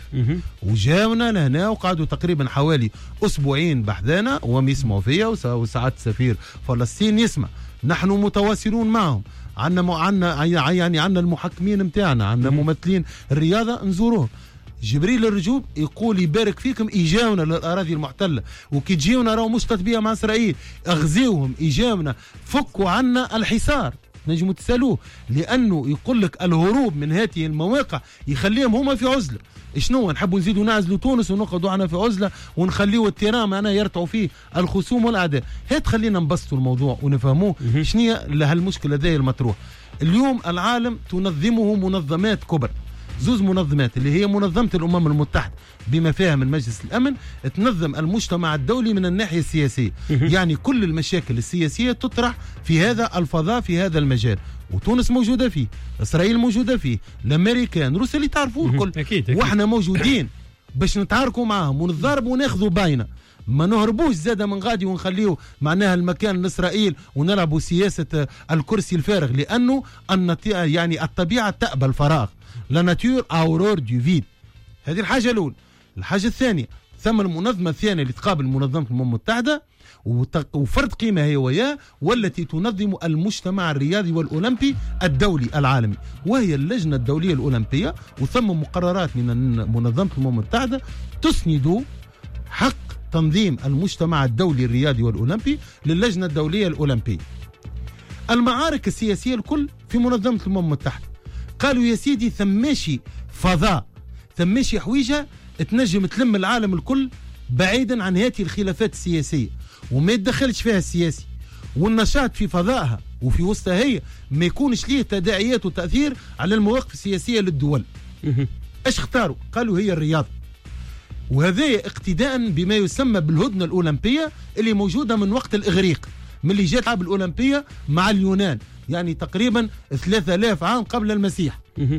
وجاونا لهنا وقعدوا تقريبا حوالي أسبوعين بحذانا وهم يسمعوا فيها، وساعات سفير فلسطين يسمع. نحن متواصلون معهم، عنا المحكمين متاعنا، عنا ممثلين الرياضة نزوروهم. جبريل الرجوب يقول يبارك فيكم إيجاونا للأراضي المحتلة، وكي تجيونا راهو مش تطبيع مع إسرائيل، أغزيوهم إيجاونا، فكوا عنا الحصار. نجموا تسألوه لأنه يقول لك الهروب من هذه المواقع يخليهم هما في عزلة. شنو نحبوا نزيدوا نعزلوا تونس ونقعدوا عنا في عزلة ونخليوا التيران معنا يرتعوا فيه الخصوم والأعداء؟ هات خلينا نبسطوا الموضوع ونفهموه شنية لهالمشكلة ذي المطروح. اليوم العالم تنظمه منظمات كبرى، زوز منظمات اللي هي منظمة الأمم المتحدة بما فيها من مجلس الأمن تنظم المجتمع الدولي من الناحية السياسية. يعني كل المشاكل السياسية تطرح في هذا الفضاء في هذا المجال، وتونس موجودة فيه، إسرائيل موجودة فيه، الأمريكان، روسيا اللي تعرفوه الكل. أكيد. وإحنا موجودين باش نتعاركوا معهم ونتضاربوا وناخذوا باينة. ما نهربوش زادة من غادي ونخليه معناها المكان لإسرائيل ونلعبوا سياسة الكرسي الفارغ، لأنه يعني الطبيعة تأبى الفراغ. لا ناتور أورور دو فيد. هذه الحاجة الأولى. الحاجة الثانية، ثم المنظمة الثانية اللي تقابل منظمة الأمم المتحدة وفرض قيمة هي وياه، والتي تنظم المجتمع الرياضي والأولمبي الدولي العالمي، وهي اللجنة الدولية الأولمبية. وثم مقررات من منظمة الأمم المتحدة تسند حق تنظيم المجتمع الدولي الرياضي والأولمبي للجنة الدولية الأولمبية. المعارك السياسية الكل في منظمة الأمم المتحدة قالوا يا سيدي ثماشي فضاء، ثماشي حويجة تنجم تلم العالم الكل بعيدا عن هذه الخلافات السياسية وما يتدخلش فيها السياسي، والنشاط في فضائها وفي وسطها هي ما يكونش ليه تداعيات وتأثير على المواقف السياسية للدول. ايش اختاروا؟ قالوا هي الرياضة، وهذا اقتداء بما يسمى بالهدنة الأولمبية اللي موجودة من وقت الإغريق، من اللي جات الألعاب الأولمبية مع اليونان، يعني تقريبا 3000 عام قبل المسيح.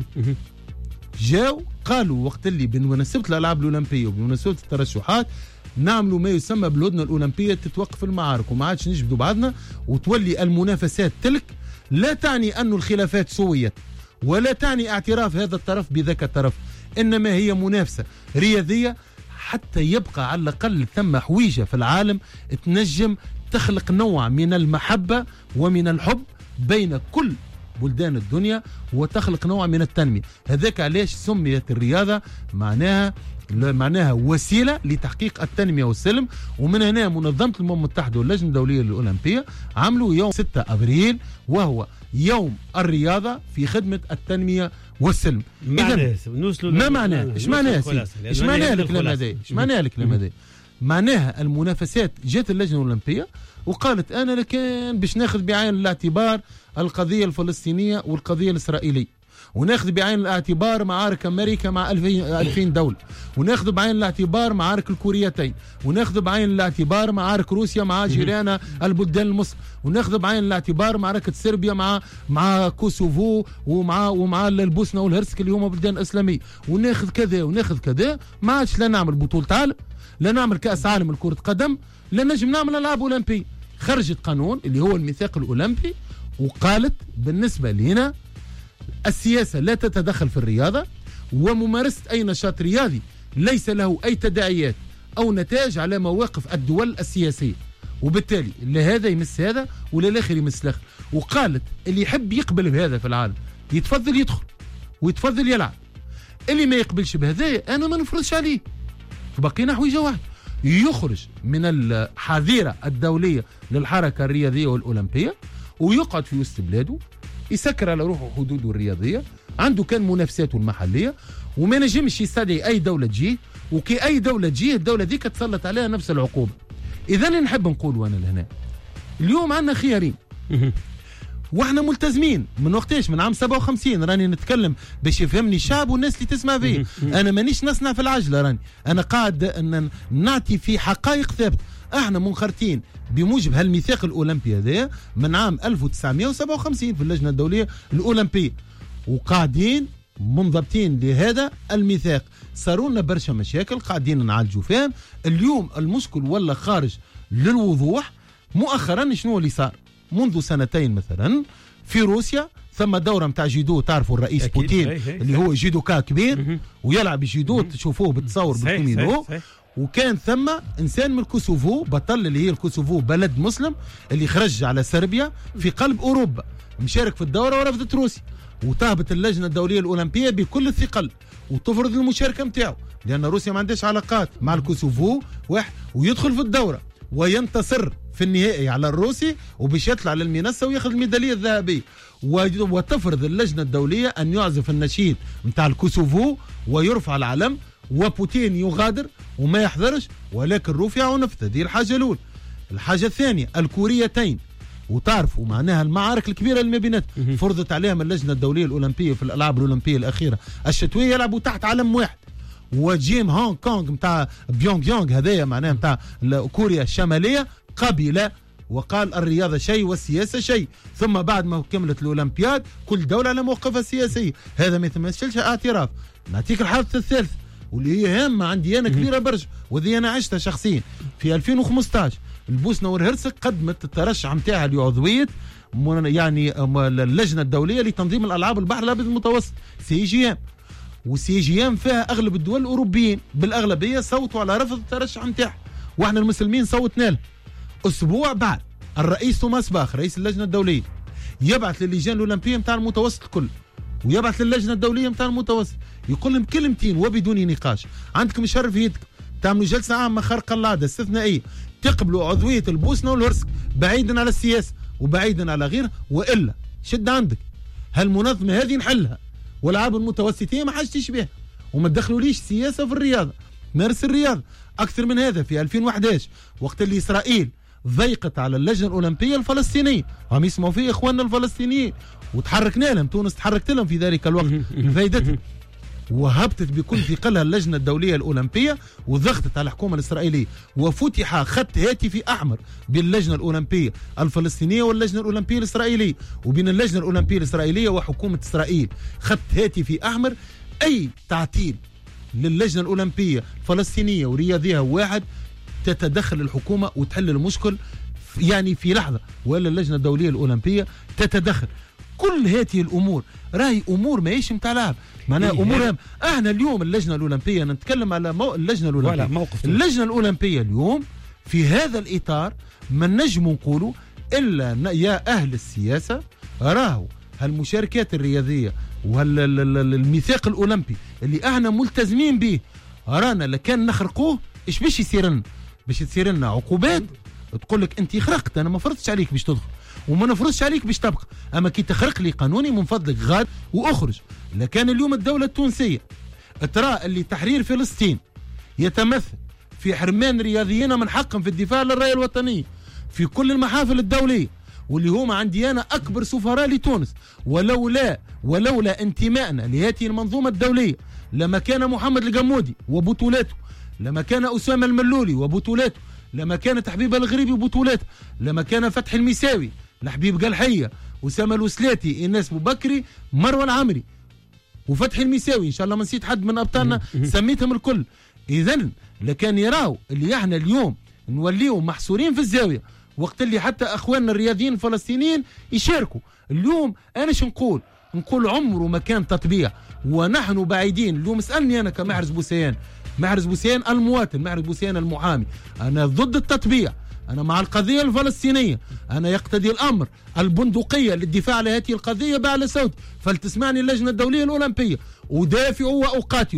جاو قالوا وقت اللي بمناسبة الألعاب الأولمبية وبمناسبة الترشحات نعملوا ما يسمى بالهدنة الأولمبية، تتوقف المعارك وما عادش نجبدوا بعضنا، وتولي المنافسات تلك لا تعني أن الخلافات سويت ولا تعني اعتراف هذا الطرف بذاك الطرف، إنما هي منافسة رياضية حتى يبقى على الأقل ثم حويجة في العالم تنجم تخلق نوع من المحبة ومن الحب بين كل بلدان الدنيا وتخلق نوع من التنمية. هذاك علاش سميت الرياضة معناها وسيلة لتحقيق التنمية والسلم. ومن هنا منظمة الأمم المتحدة واللجنة الدولية الأولمبية عملوا يوم 6 أبريل وهو يوم الرياضة في خدمة التنمية والسلم. ما معناه؟ ايش معناه؟ ايش معناه الكلام هذا؟ ايش معناه الكلام هذا؟ معناها المنافسات جات اللجنة الأولمبية وقالت أنا لكن باش ناخذ بعين الاعتبار القضية الفلسطينية والقضية الإسرائيلية، وناخذ بعين الاعتبار معارك أمريكا مع 2000 دولة، وناخذ بعين الاعتبار معارك الكوريتين، وناخذ بعين الاعتبار معارك روسيا مع جيرانها البلدان المسلمة، وناخذ بعين الاعتبار معركة صربيا مع كوسوفو ومع البوسنة والهرسك اللي هما بلدان إسلامية، وناخذ كذا وناخذ كذا. ما عادش لا نعمل بطولة عالم، لا نعمل كأس عالم لكرة قدم، لا نجم نعمل ألعاب أولمبية. خرجت قانون اللي هو الميثاق الأولمبي وقالت بالنسبة لنا السياسة لا تتدخل في الرياضة، وممارسة أي نشاط رياضي ليس له أي تداعيات أو نتاج على مواقف الدول السياسية، وبالتالي لا هذا يمس هذا ولا الآخر يمس الآخر. وقالت اللي يحب يقبل بهذا في العالم يتفضل يدخل ويتفضل يلعب، اللي ما يقبلش بهذا أنا ما نفرضش عليه. فبقينا حويجة واحد، يخرج من الحظيرة الدولية للحركة الرياضية والأولمبية ويقعد في وسط بلاده يسكر على روحه حدوده الرياضية، عنده كان منافساته المحلية وما نجمش يستدعي أي دولة تجيه، وكي أي دولة تجيه الدولة دي تسلط عليها نفس العقوبة. إذا نحب نقول وأنا لهنا اليوم عندنا خيارين واحنا ملتزمين من وقتاش، من عام 57 راني نتكلم باش يفهمني الشعب والناس اللي تسمع فيه. انا مانيش نصنع في العجله، راني انا قاعد نعطي في حقائق ثابته. احنا منخرطين بموجب هالميثاق الاولمبي هذا من عام 1957 في اللجنه الدوليه الاولمبيه، وقاعدين منضبطين لهذا الميثاق. صاروا لنا برشا مشاكل قاعدين نعالجوا فيهم. اليوم المشكل ولا خارج للوضوح. مؤخرا شنو اللي صار؟ منذ سنتين مثلا في روسيا ثم دورة متاع جيدو، تعرفوا الرئيس بوتين اللي هو جيدوكا كبير ويلعب جيدو، تشوفوه بالتصور بالكومينو. وكان ثم انسان من الكوسوفو بطل اللي هي الكوسوفو بلد مسلم اللي خرج على صربيا في قلب اوروبا، مشارك في الدورة ورفضت روسيا، وطابت اللجنة الدولية الأولمبية بكل الثقل وتفرض المشاركة متاعه لأن روسيا ما عندهاش علاقات مع الكوسوفو ويدخل في الدورة وينتصر في النهائي على الروسي وباش يطلع للمنصة وياخذ الميدالية الذهبية. وتفرض اللجنة الدولية أن يعزف النشيد متاع الكوسوفو ويرفع العلم، وبوتين يغادر وما يحضرش، ولكن رفع ونفذ. هذه الحاجة الأولى. الحاجة الثانية الكوريتين، وتعرفوا معناها المعارك الكبيرة اللي ما بيناتهم فرضت عليهم اللجنة الدولية الأولمبية في الألعاب الأولمبية الأخيرة الشتوية يلعبوا تحت علم واحد. وجيم هونغ كونغ متاع بيونغ يونغ هذايا معناها متاع كوريا الشمالية قبل وقال الرياضة شيء والسياسة شيء، ثم بعد ما كملت الأولمبياد كل دولة على موقفها السياسي. هذا ما يتمثلش اعتراف. نعطيك الحادث الثالث واللي هي هامه عندي انا كبيره برشا، وذي انا عشتها شخصيا. في 2015 البوسنه والهرسك قدمت الترشح نتاعها لعضويه يعني اللجنه الدوليه لتنظيم الالعاب البحر الابيض المتوسط CGM، وCGM فيها اغلب الدول الاوروبيين بالاغلبيه صوتوا على رفض الترشح نتاعها، واحنا المسلمين صوتنا له. اسبوع بعد الرئيس توماس باخ رئيس اللجنه الدوليه يبعث للجان الاولمبيه نتاع المتوسط الكل، ويبعث للجنه الدوليه نتاع المتوسط يقول لهم كلمتين وبدون نقاش: عندكم يشرف يدكم تعملوا جلسه عامه خارقه العاده استثنائيه تقبلوا عضويه البوسنه والهرسك بعيدا على السياسه وبعيدا على غيرها، والا شد عندك هالمنظمه هذه نحلها، والالعاب المتوسطيه ما حاجتيش بها، وما تدخلوليش سياسه في الرياضه، مارس الرياضه. اكثر من هذا في 2011 وقت اللي اسرائيل ضيقت على اللجنه الاولمبيه الفلسطينيه، عم يسمعوا فيه اخواننا الفلسطينيين، وتحركنا لهم، تونس تحركت لهم في ذلك الوقت بفائدتهم، وهبطت بكل ثقلها اللجنه الدوليه الاولمبيه وضغطت على الحكومه الاسرائيليه، وفتح خط هاتفي احمر بين اللجنه الاولمبيه الفلسطينيه واللجنه الاولمبيه الاسرائيليه، وبين اللجنه الاولمبيه الاسرائيليه وحكومه اسرائيل خط هاتفي احمر. اي تعطيل للجنه الاولمبيه الفلسطينيه ورياضيها واحد تتدخل الحكومه وتحل المشكل يعني في لحظه، ولا اللجنه الدوليه الاولمبيه تتدخل. كل هذه الامور راهي امور ماهيش نتاع لعب، معناها امور احنا اليوم اللجنه الاولمبيه نتكلم على اللجنه الاولمبيه. اللجنه الاولمبيه اليوم في هذا الاطار ما نجم نقولوا الا يا اهل السياسه راهو هالمشاركات الرياضيه والميثاق الاولمبي اللي احنا ملتزمين به رانا لكان نخرقوه ايش باش يصير لنا؟ باش تصير لنا عقوبات تقول لك انت خرقت، انا ما فرضتش عليك باش تدخل وما نفرضش عليك باش تبقى، اما كي تخرق لي قانوني من فضلك غاد واخرج. لكان اليوم الدوله التونسيه ترى اللي تحرير فلسطين يتمثل في حرمان رياضيين من حقهم في الدفاع للرايه الوطنيه في كل المحافل الدوليه، واللي هما عندي انا اكبر سفراء لتونس، ولولا انتمائنا لهذه المنظومه الدوليه لما كان محمد القمودي وبطولاته، لما كان اسامه الملولي وبطولاته، لما كانت حبيب الغريبي وبطولاته، لما كان فتحي المساوي، لحبيب قلحيه، اسامه الوسلاتي، ايناس بوبكري، مروه العمري وفتحي المساوي، ان شاء الله ما نسيت حد من ابطالنا سميتهم الكل. اذا لكان يراو اللي احنا اليوم نوليو محصورين في الزاويه وقت اللي حتى اخواننا الرياضيين الفلسطينيين يشاركوا. اليوم انا شو نقول عمره ما كان تطبيع، ونحن بعيدين. اليوم اسالني انا كمحرز بوسيان، محرز بوسيان المواطن، محرز بوسيان المحامي، انا ضد التطبيع، انا مع القضيه الفلسطينيه، انا يقتضي الامر البندقيه للدفاع على هذه القضيه باعلى صوت، فلتسمعني اللجنه الدوليه الاولمبيه ادافع واقاتل.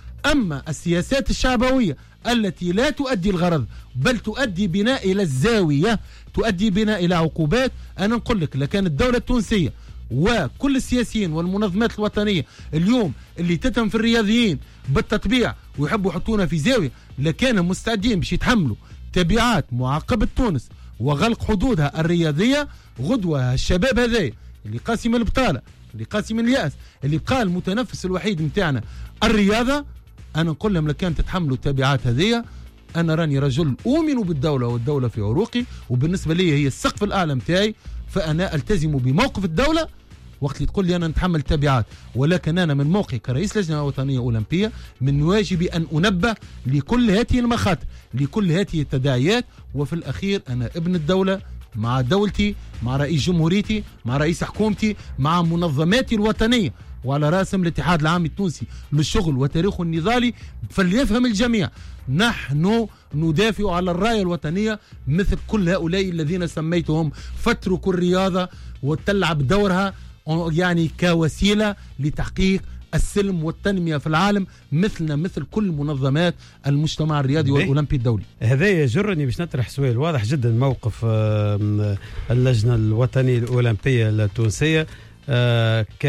اما السياسات الشعبويه التي لا تؤدي الغرض بل تؤدي بناء الى الزاويه، تؤدي بناء الى عقوبات، انا نقول لك لكان الدوله التونسيه وكل السياسيين والمنظمات الوطنيه اليوم اللي تتهم في الرياضيين بالتطبيع ويحبوا يحطونا في زاويه، لكانوا مستعدين باش يتحملوا تبعات معاقبه تونس وغلق حدودها الرياضيه. غدوه الشباب هذا اللي قاسم البطاله، اللي قاسم الياس، اللي بقى المتنفس الوحيد نتاعنا الرياضه، انا نقول لهم لكان تتحملوا التبعات هذه. انا راني رجل اؤمن بالدوله والدوله في عروقي، وبالنسبه لي هي السقف الاعلى نتاعي، فانا التزم بموقف الدوله وقت اللي تقول لي انا نتحمل التبعات. ولكن انا من موقعي كرئيس لجنه وطنيه اولمبيه من واجبي ان انبه لكل هذه المخاطر، لكل هذه التداعيات، وفي الاخير انا ابن الدوله، مع دولتي، مع رئيس جمهوريتي، مع رئيس حكومتي، مع منظماتي الوطنيه، وعلى راسهم الاتحاد العام التونسي للشغل وتاريخه النضالي. فليفهم الجميع نحن ندافع على الرايه الوطنيه مثل كل هؤلاء الذين سميتهم، فاتركوا الرياضه وتلعب دورها يعني كوسيله لتحقيق السلم والتنميه في العالم مثلنا مثل كل منظمات المجتمع الرياضي والاولمبي الدولي. هذا يجرني باش نطرح سؤال واضح جدا. موقف اللجنه الوطنيه الاولمبيه التونسيه ك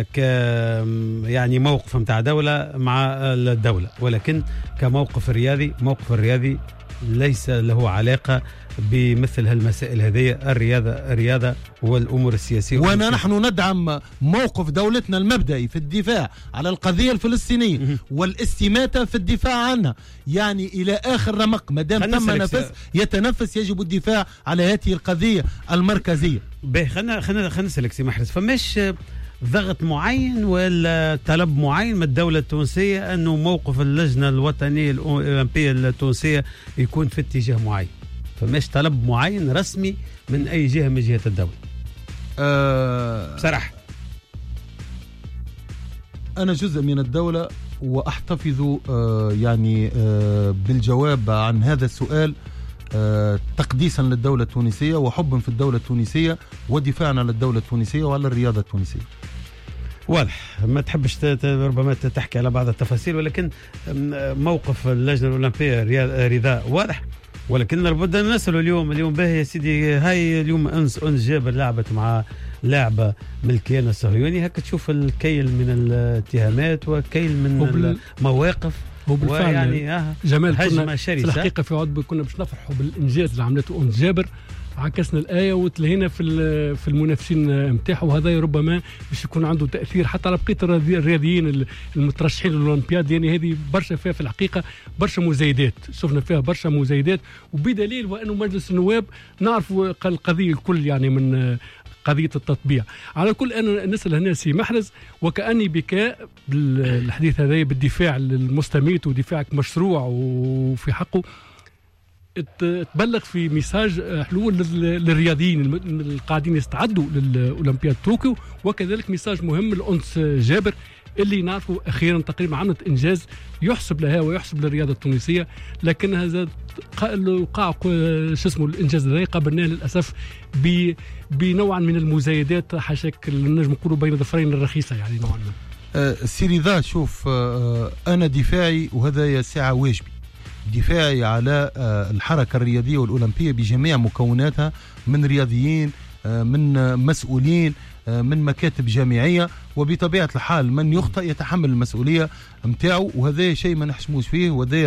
يعني موقف متاع دولة مع الدولة، ولكن كموقف رياضي، موقف الرياضي ليس له علاقة بمثل هالمسائل هذه. الرياضة والأمور السياسية، ونحن ندعم موقف دولتنا المبدئي في الدفاع على القضية الفلسطينية والاستماتة في الدفاع عنها، يعني إلى آخر رمق. ما دام تم نفس يتنفس يجب الدفاع على هذه القضية المركزية. خلينا نسألك سي محرز، ضغط معين ولا طلب معين من الدولة التونسية أنه موقف اللجنة الوطنية الأولمبية التونسية يكون في اتجاه معين؟ فماش طلب معين رسمي من أي جهة من جهة الدولة؟ بصراحة أنا جزء من الدولة وأحتفظ بالجواب عن هذا السؤال تقديسا للدولة التونسية وحبا في الدولة التونسية ودفاعا على الدولة التونسية وعلى الرياضة التونسية. واضح، ما تحبش ربما تحكي على بعض التفاصيل، ولكن موقف اللجنة الأولمبية رضا واضح. ولكن لابد أن نسأله اليوم باهي يا سيدي، هاي اليوم أنس جابر لعبت مع لاعبة من الكيان الصهيوني، هكا تشوف الكيل من الاتهامات وكيل من المواقف. وبالفعل يعني جمال هجمة شرسة. في الحقيقة في عود كنا باش نفرحوا بالإنجاز اللي عملته أنس جابر، عكسنا الآية وتلهينا في المنافسين نتاعو، وهذا ربما باش يكون عنده تأثير حتى على بقية الرياضيين المترشحين للأولمبياد، يعني هذه برشا فيها في الحقيقة برشا مزايدات، شفنا فيها برشا مزايدات، وبدليل وأنه مجلس النواب نعرفوا القضية الكل يعني من قضية التطبيع. على كل أنا نسأل هنا سي محرز، وكأني بك بالحديث هذا بالدفاع للمستميت ودفاعك مشروع وفي حقه، تبلغ في ميساج حلول للرياضيين القاعدين يستعدوا للأولمبياد طوكيو، وكذلك ميساج مهم لأنس جابر اللي نعرفوا أخيرا تقريبا عملت إنجاز يحسب لها ويحسب للرياضة التونسية، لكن هذا وقع الإنجاز هذا قابلناه للأسف بنوع من المزايدات، حاشاك نجم نقولوا بين ظفرين الرخيصة يعني نوعا ما. سيري ذا شوف، أنا دفاعي وهذا ساعة واجبي، دفاعي على الحركة الرياضية والأولمبية بجميع مكوناتها، من رياضيين، من مسؤولين، من مكاتب جامعية، وبطبيعة الحال من يخطئ يتحمل المسؤولية متاعه، وهذا شيء ما نحشموش فيه، وهذا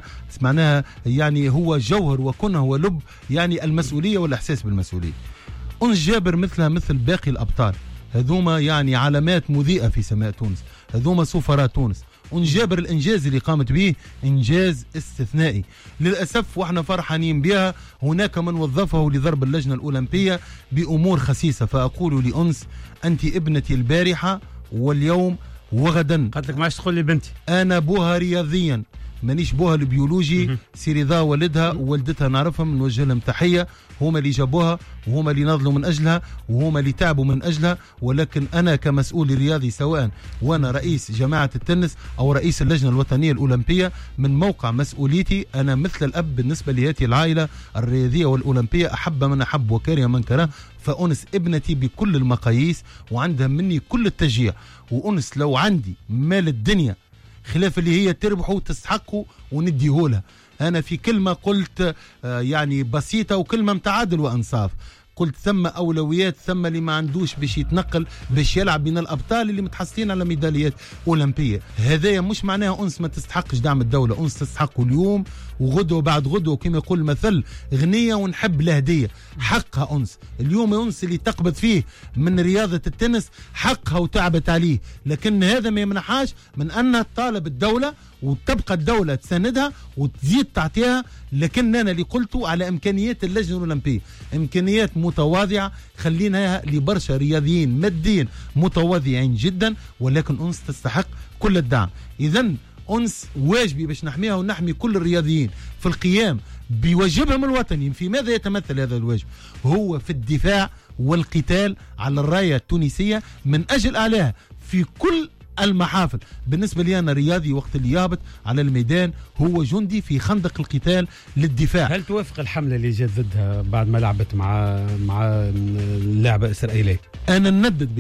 معناها يعني هو جوهر وكنه ولب يعني المسؤولية والإحساس بالمسؤولية. أنس جابر مثل باقي الأبطال، هذوما يعني علامات مضيئة في سماء تونس، هذوما سفراء تونس. أنس جابر الإنجاز اللي قامت به إنجاز استثنائي للأسف، وإحنا فرحانين بها. هناك من وظفه لضرب اللجنة الأولمبية بأمور خسيسة، فأقول لأنس أنت ابنتي البارحة واليوم وغدا. قالت لك ما عادش تقول لي بنتي، أنا بوها رياضيا مانيش بوها البيولوجي. سي رضا والدها ووالدتها نعرفهم، نوجه لهم تحية، هما اللي جابوها وهما اللي نضلوا من أجلها وهما اللي تعبوا من أجلها. ولكن أنا كمسؤول رياضي، سواء وأنا رئيس جماعة التنس أو رئيس اللجنة الوطنية الأولمبية، من موقع مسؤوليتي أنا مثل الأب بالنسبة لهذه العائلة الرياضية والأولمبية، أحب من أحب وكره من كره. فأنس ابنتي بكل المقاييس وعندها مني كل التشجيع، وأنس لو عندي مال الدنيا خلاف اللي هي تربحه وتستحقه ونديهولها. أنا في كلمة قلت يعني بسيطة وكلمة متعادل وأنصاف، قلت ثم أولويات، ثم اللي ما عندوش باش يتنقل باش يلعب من الأبطال اللي متحصلين على ميداليات أولمبية. هذا مش معناها أنس ما تستحقش دعم الدولة، أنس تستحقه اليوم وغدوة بعد غدوة، كما يقول المثل غنية ونحب الهدية. حقها أنس اليوم، أنس اللي تقبض فيه من رياضة التنس حقها وتعبت عليه، لكن هذا ما يمنحاش من أن تطالب الدولة وتبقى الدولة تساندها وتزيد تعطيها. لكن أنا اللي قلته على إمكانيات اللجنة الأولمبية، إمكانيات متواضعة، خليناها لبرشا رياضيين ماديين متواضعين جدا، ولكن أنس تستحق كل الدعم. إذن أنس واجبي باش نحميها ونحمي كل الرياضيين في القيام بواجبهم الوطني. في ماذا يتمثل هذا الواجب؟ هو في الدفاع والقتال على الراية التونسية من أجل أعلاها في كل المحافل. بالنسبة لي أنا رياضي، وقت اللي يهبط على الميدان هو جندي في خندق القتال للدفاع. هل توافق الحملة اللي جات ضدها بعد ما لعبت مع اللاعبة إسرائيلية؟ أنا ندد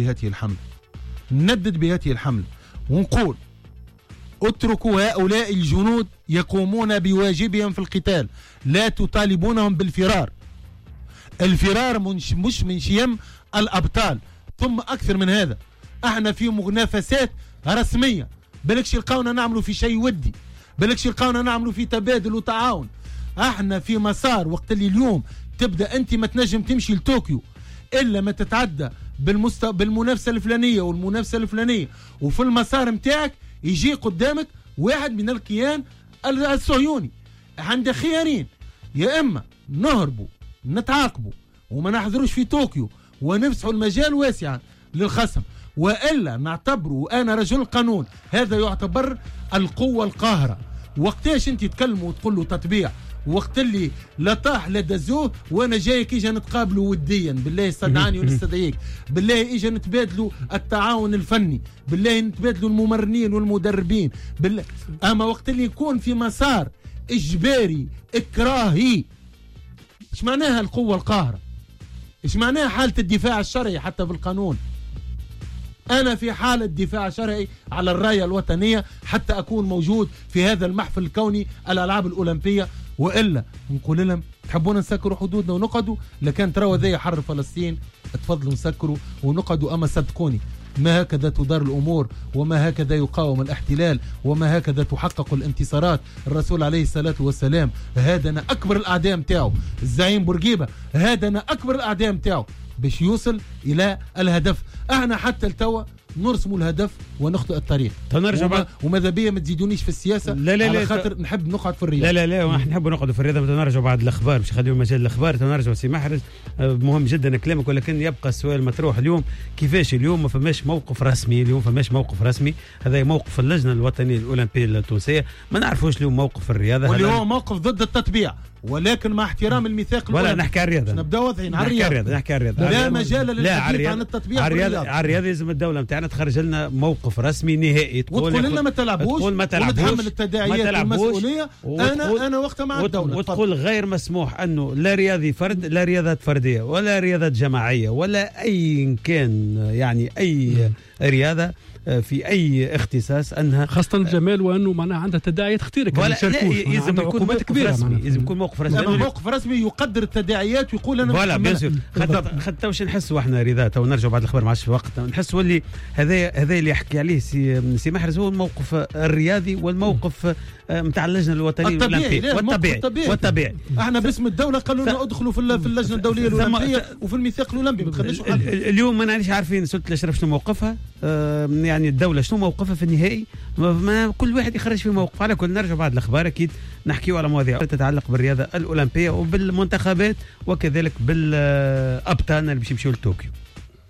بهذه الحملة ونقول اتركوا هؤلاء الجنود يقومون بواجبهم في القتال، لا تطالبونهم بالفرار. الفرار مش من شيم الأبطال. ثم أكثر من هذا، احنا في منافسات رسمية، بلكش يلقاونا نعملوا في شيء ودي، بلكش يلقاونا نعملوا في تبادل وتعاون. احنا في مسار وقت اللي اليوم تبدأ انت ما تنجم تمشي لطوكيو إلا ما تتعدى بالمنافسة الفلانية والمنافسة الفلانية، وفي المسار متاعك يجي قدامك واحد من الكيان الصهيوني. عند خيارين، يا إما نهربوا نتعاقبوا وما نحضروش في طوكيو ونفسحوا المجال واسعا للخصم، والا نعتبره انا رجل قانون هذا يعتبر القوه القاهره. وقتاش انت تكلمه وتقول له تطبيع وقت اللي لا طاح لا دزوه وانا جايك اجا نتقابلوا وديا بالله استدعاني ونستدعيك بالله اجا نتبادلوا التعاون الفني بالله نتبادلوا الممرنين والمدربين بالله. اما وقت اللي يكون في مسار اجباري اكراهي ايش معناها القوه القاهره؟ ايش معناها حاله الدفاع الشرعي حتى بالقانون؟ أنا في حالة دفاع شرعي على الراية الوطنية حتى أكون موجود في هذا المحفل الكوني الألعاب الأولمبية. وإلا نقول لهم تحبون نسكروا حدودنا ونقعدوا لكن ترى ذي حر فلسطين تفضلوا نسكروا ونقعدوا. أما صدقوني ما هكذا تدار الأمور وما هكذا يقاوم الاحتلال وما هكذا تحقق الانتصارات. الرسول عليه الصلاة والسلام هذا أكبر الأعداء متاعه. الزعيم بورقيبة هذا أكبر الأعداء متاعه باش يوصل إلى الهدف. احنا حتى التوا نرسموا الهدف ونخطئ الطريق. وماذا بيا ما تزيدونيش في السياسه على خاطر نحب نقعد في الرياضه. لا نحب نقعد في الرياضه. نرجعوا بعد الاخبار باش نخليو مجال الاخبار. نرجعوا سي محرز مهم جدا كلامك ولكن يبقى السؤال مطروح اليوم كيفاش اليوم ما فماش موقف رسمي. اليوم فماش موقف رسمي. هذا موقف اللجنه الوطنيه الاولمبيه التونسيه ما نعرفوش اليوم موقف الرياضه واللي هو موقف ضد التطبيع ولكن مع احترام الميثاق ولا نحكي على الرياضه. نبدا واضحين على الرياضه. نحكي على الرياضه. لا مجال للحديث عن التطبيع على الرياضه. لازم الدوله نتاعنا تخرج لنا موقف رسمي نهائي تقول لنا ما تلعبوش ونتحمل التداعيات والمسؤوليه. انا وقتها مع الدوله وتقول غير مسموح انه لا رياضي فرد لا رياضات فرديه ولا رياضات جماعيه ولا اي كان يعني اي رياضه في اي اختصاص انها خاصه الجمال وانه معناها عندها تداعيات كثيره لازم يكون موقف كبيره رسمي. لازم يكون موقف رسمي. موقف رسمي يقدر التداعيات ويقول انا فوالا بيان سور. حتى واش نحسوا احنا رضا ونرجع بعد الاخبار ما عادش في وقت. نحسوا اللي هذا اللي يحكي عليه سي محرز هو الموقف الرياضي والموقف نتاع اللجنه الوطنيه الاولمبيه والطبيعي. احنا باسم الدوله قالوا لنا ادخلوا في اللجنه الدوليه الاولمبيه وفي الميثاق الاولمبي ما تخليش. اليوم ما نعنيش عارفين سلطه الاشراف شنو موقفها يعني الدوله شنو موقفها في النهائي. ما كل واحد يخرج في موقف. على كل نرجع بعد الاخبار اكيد نحكيوا على مواضيع تتعلق بالرياضه الاولمبيه وبالمنتخبات وكذلك بالابطال اللي باش يمشيوا لطوكيو.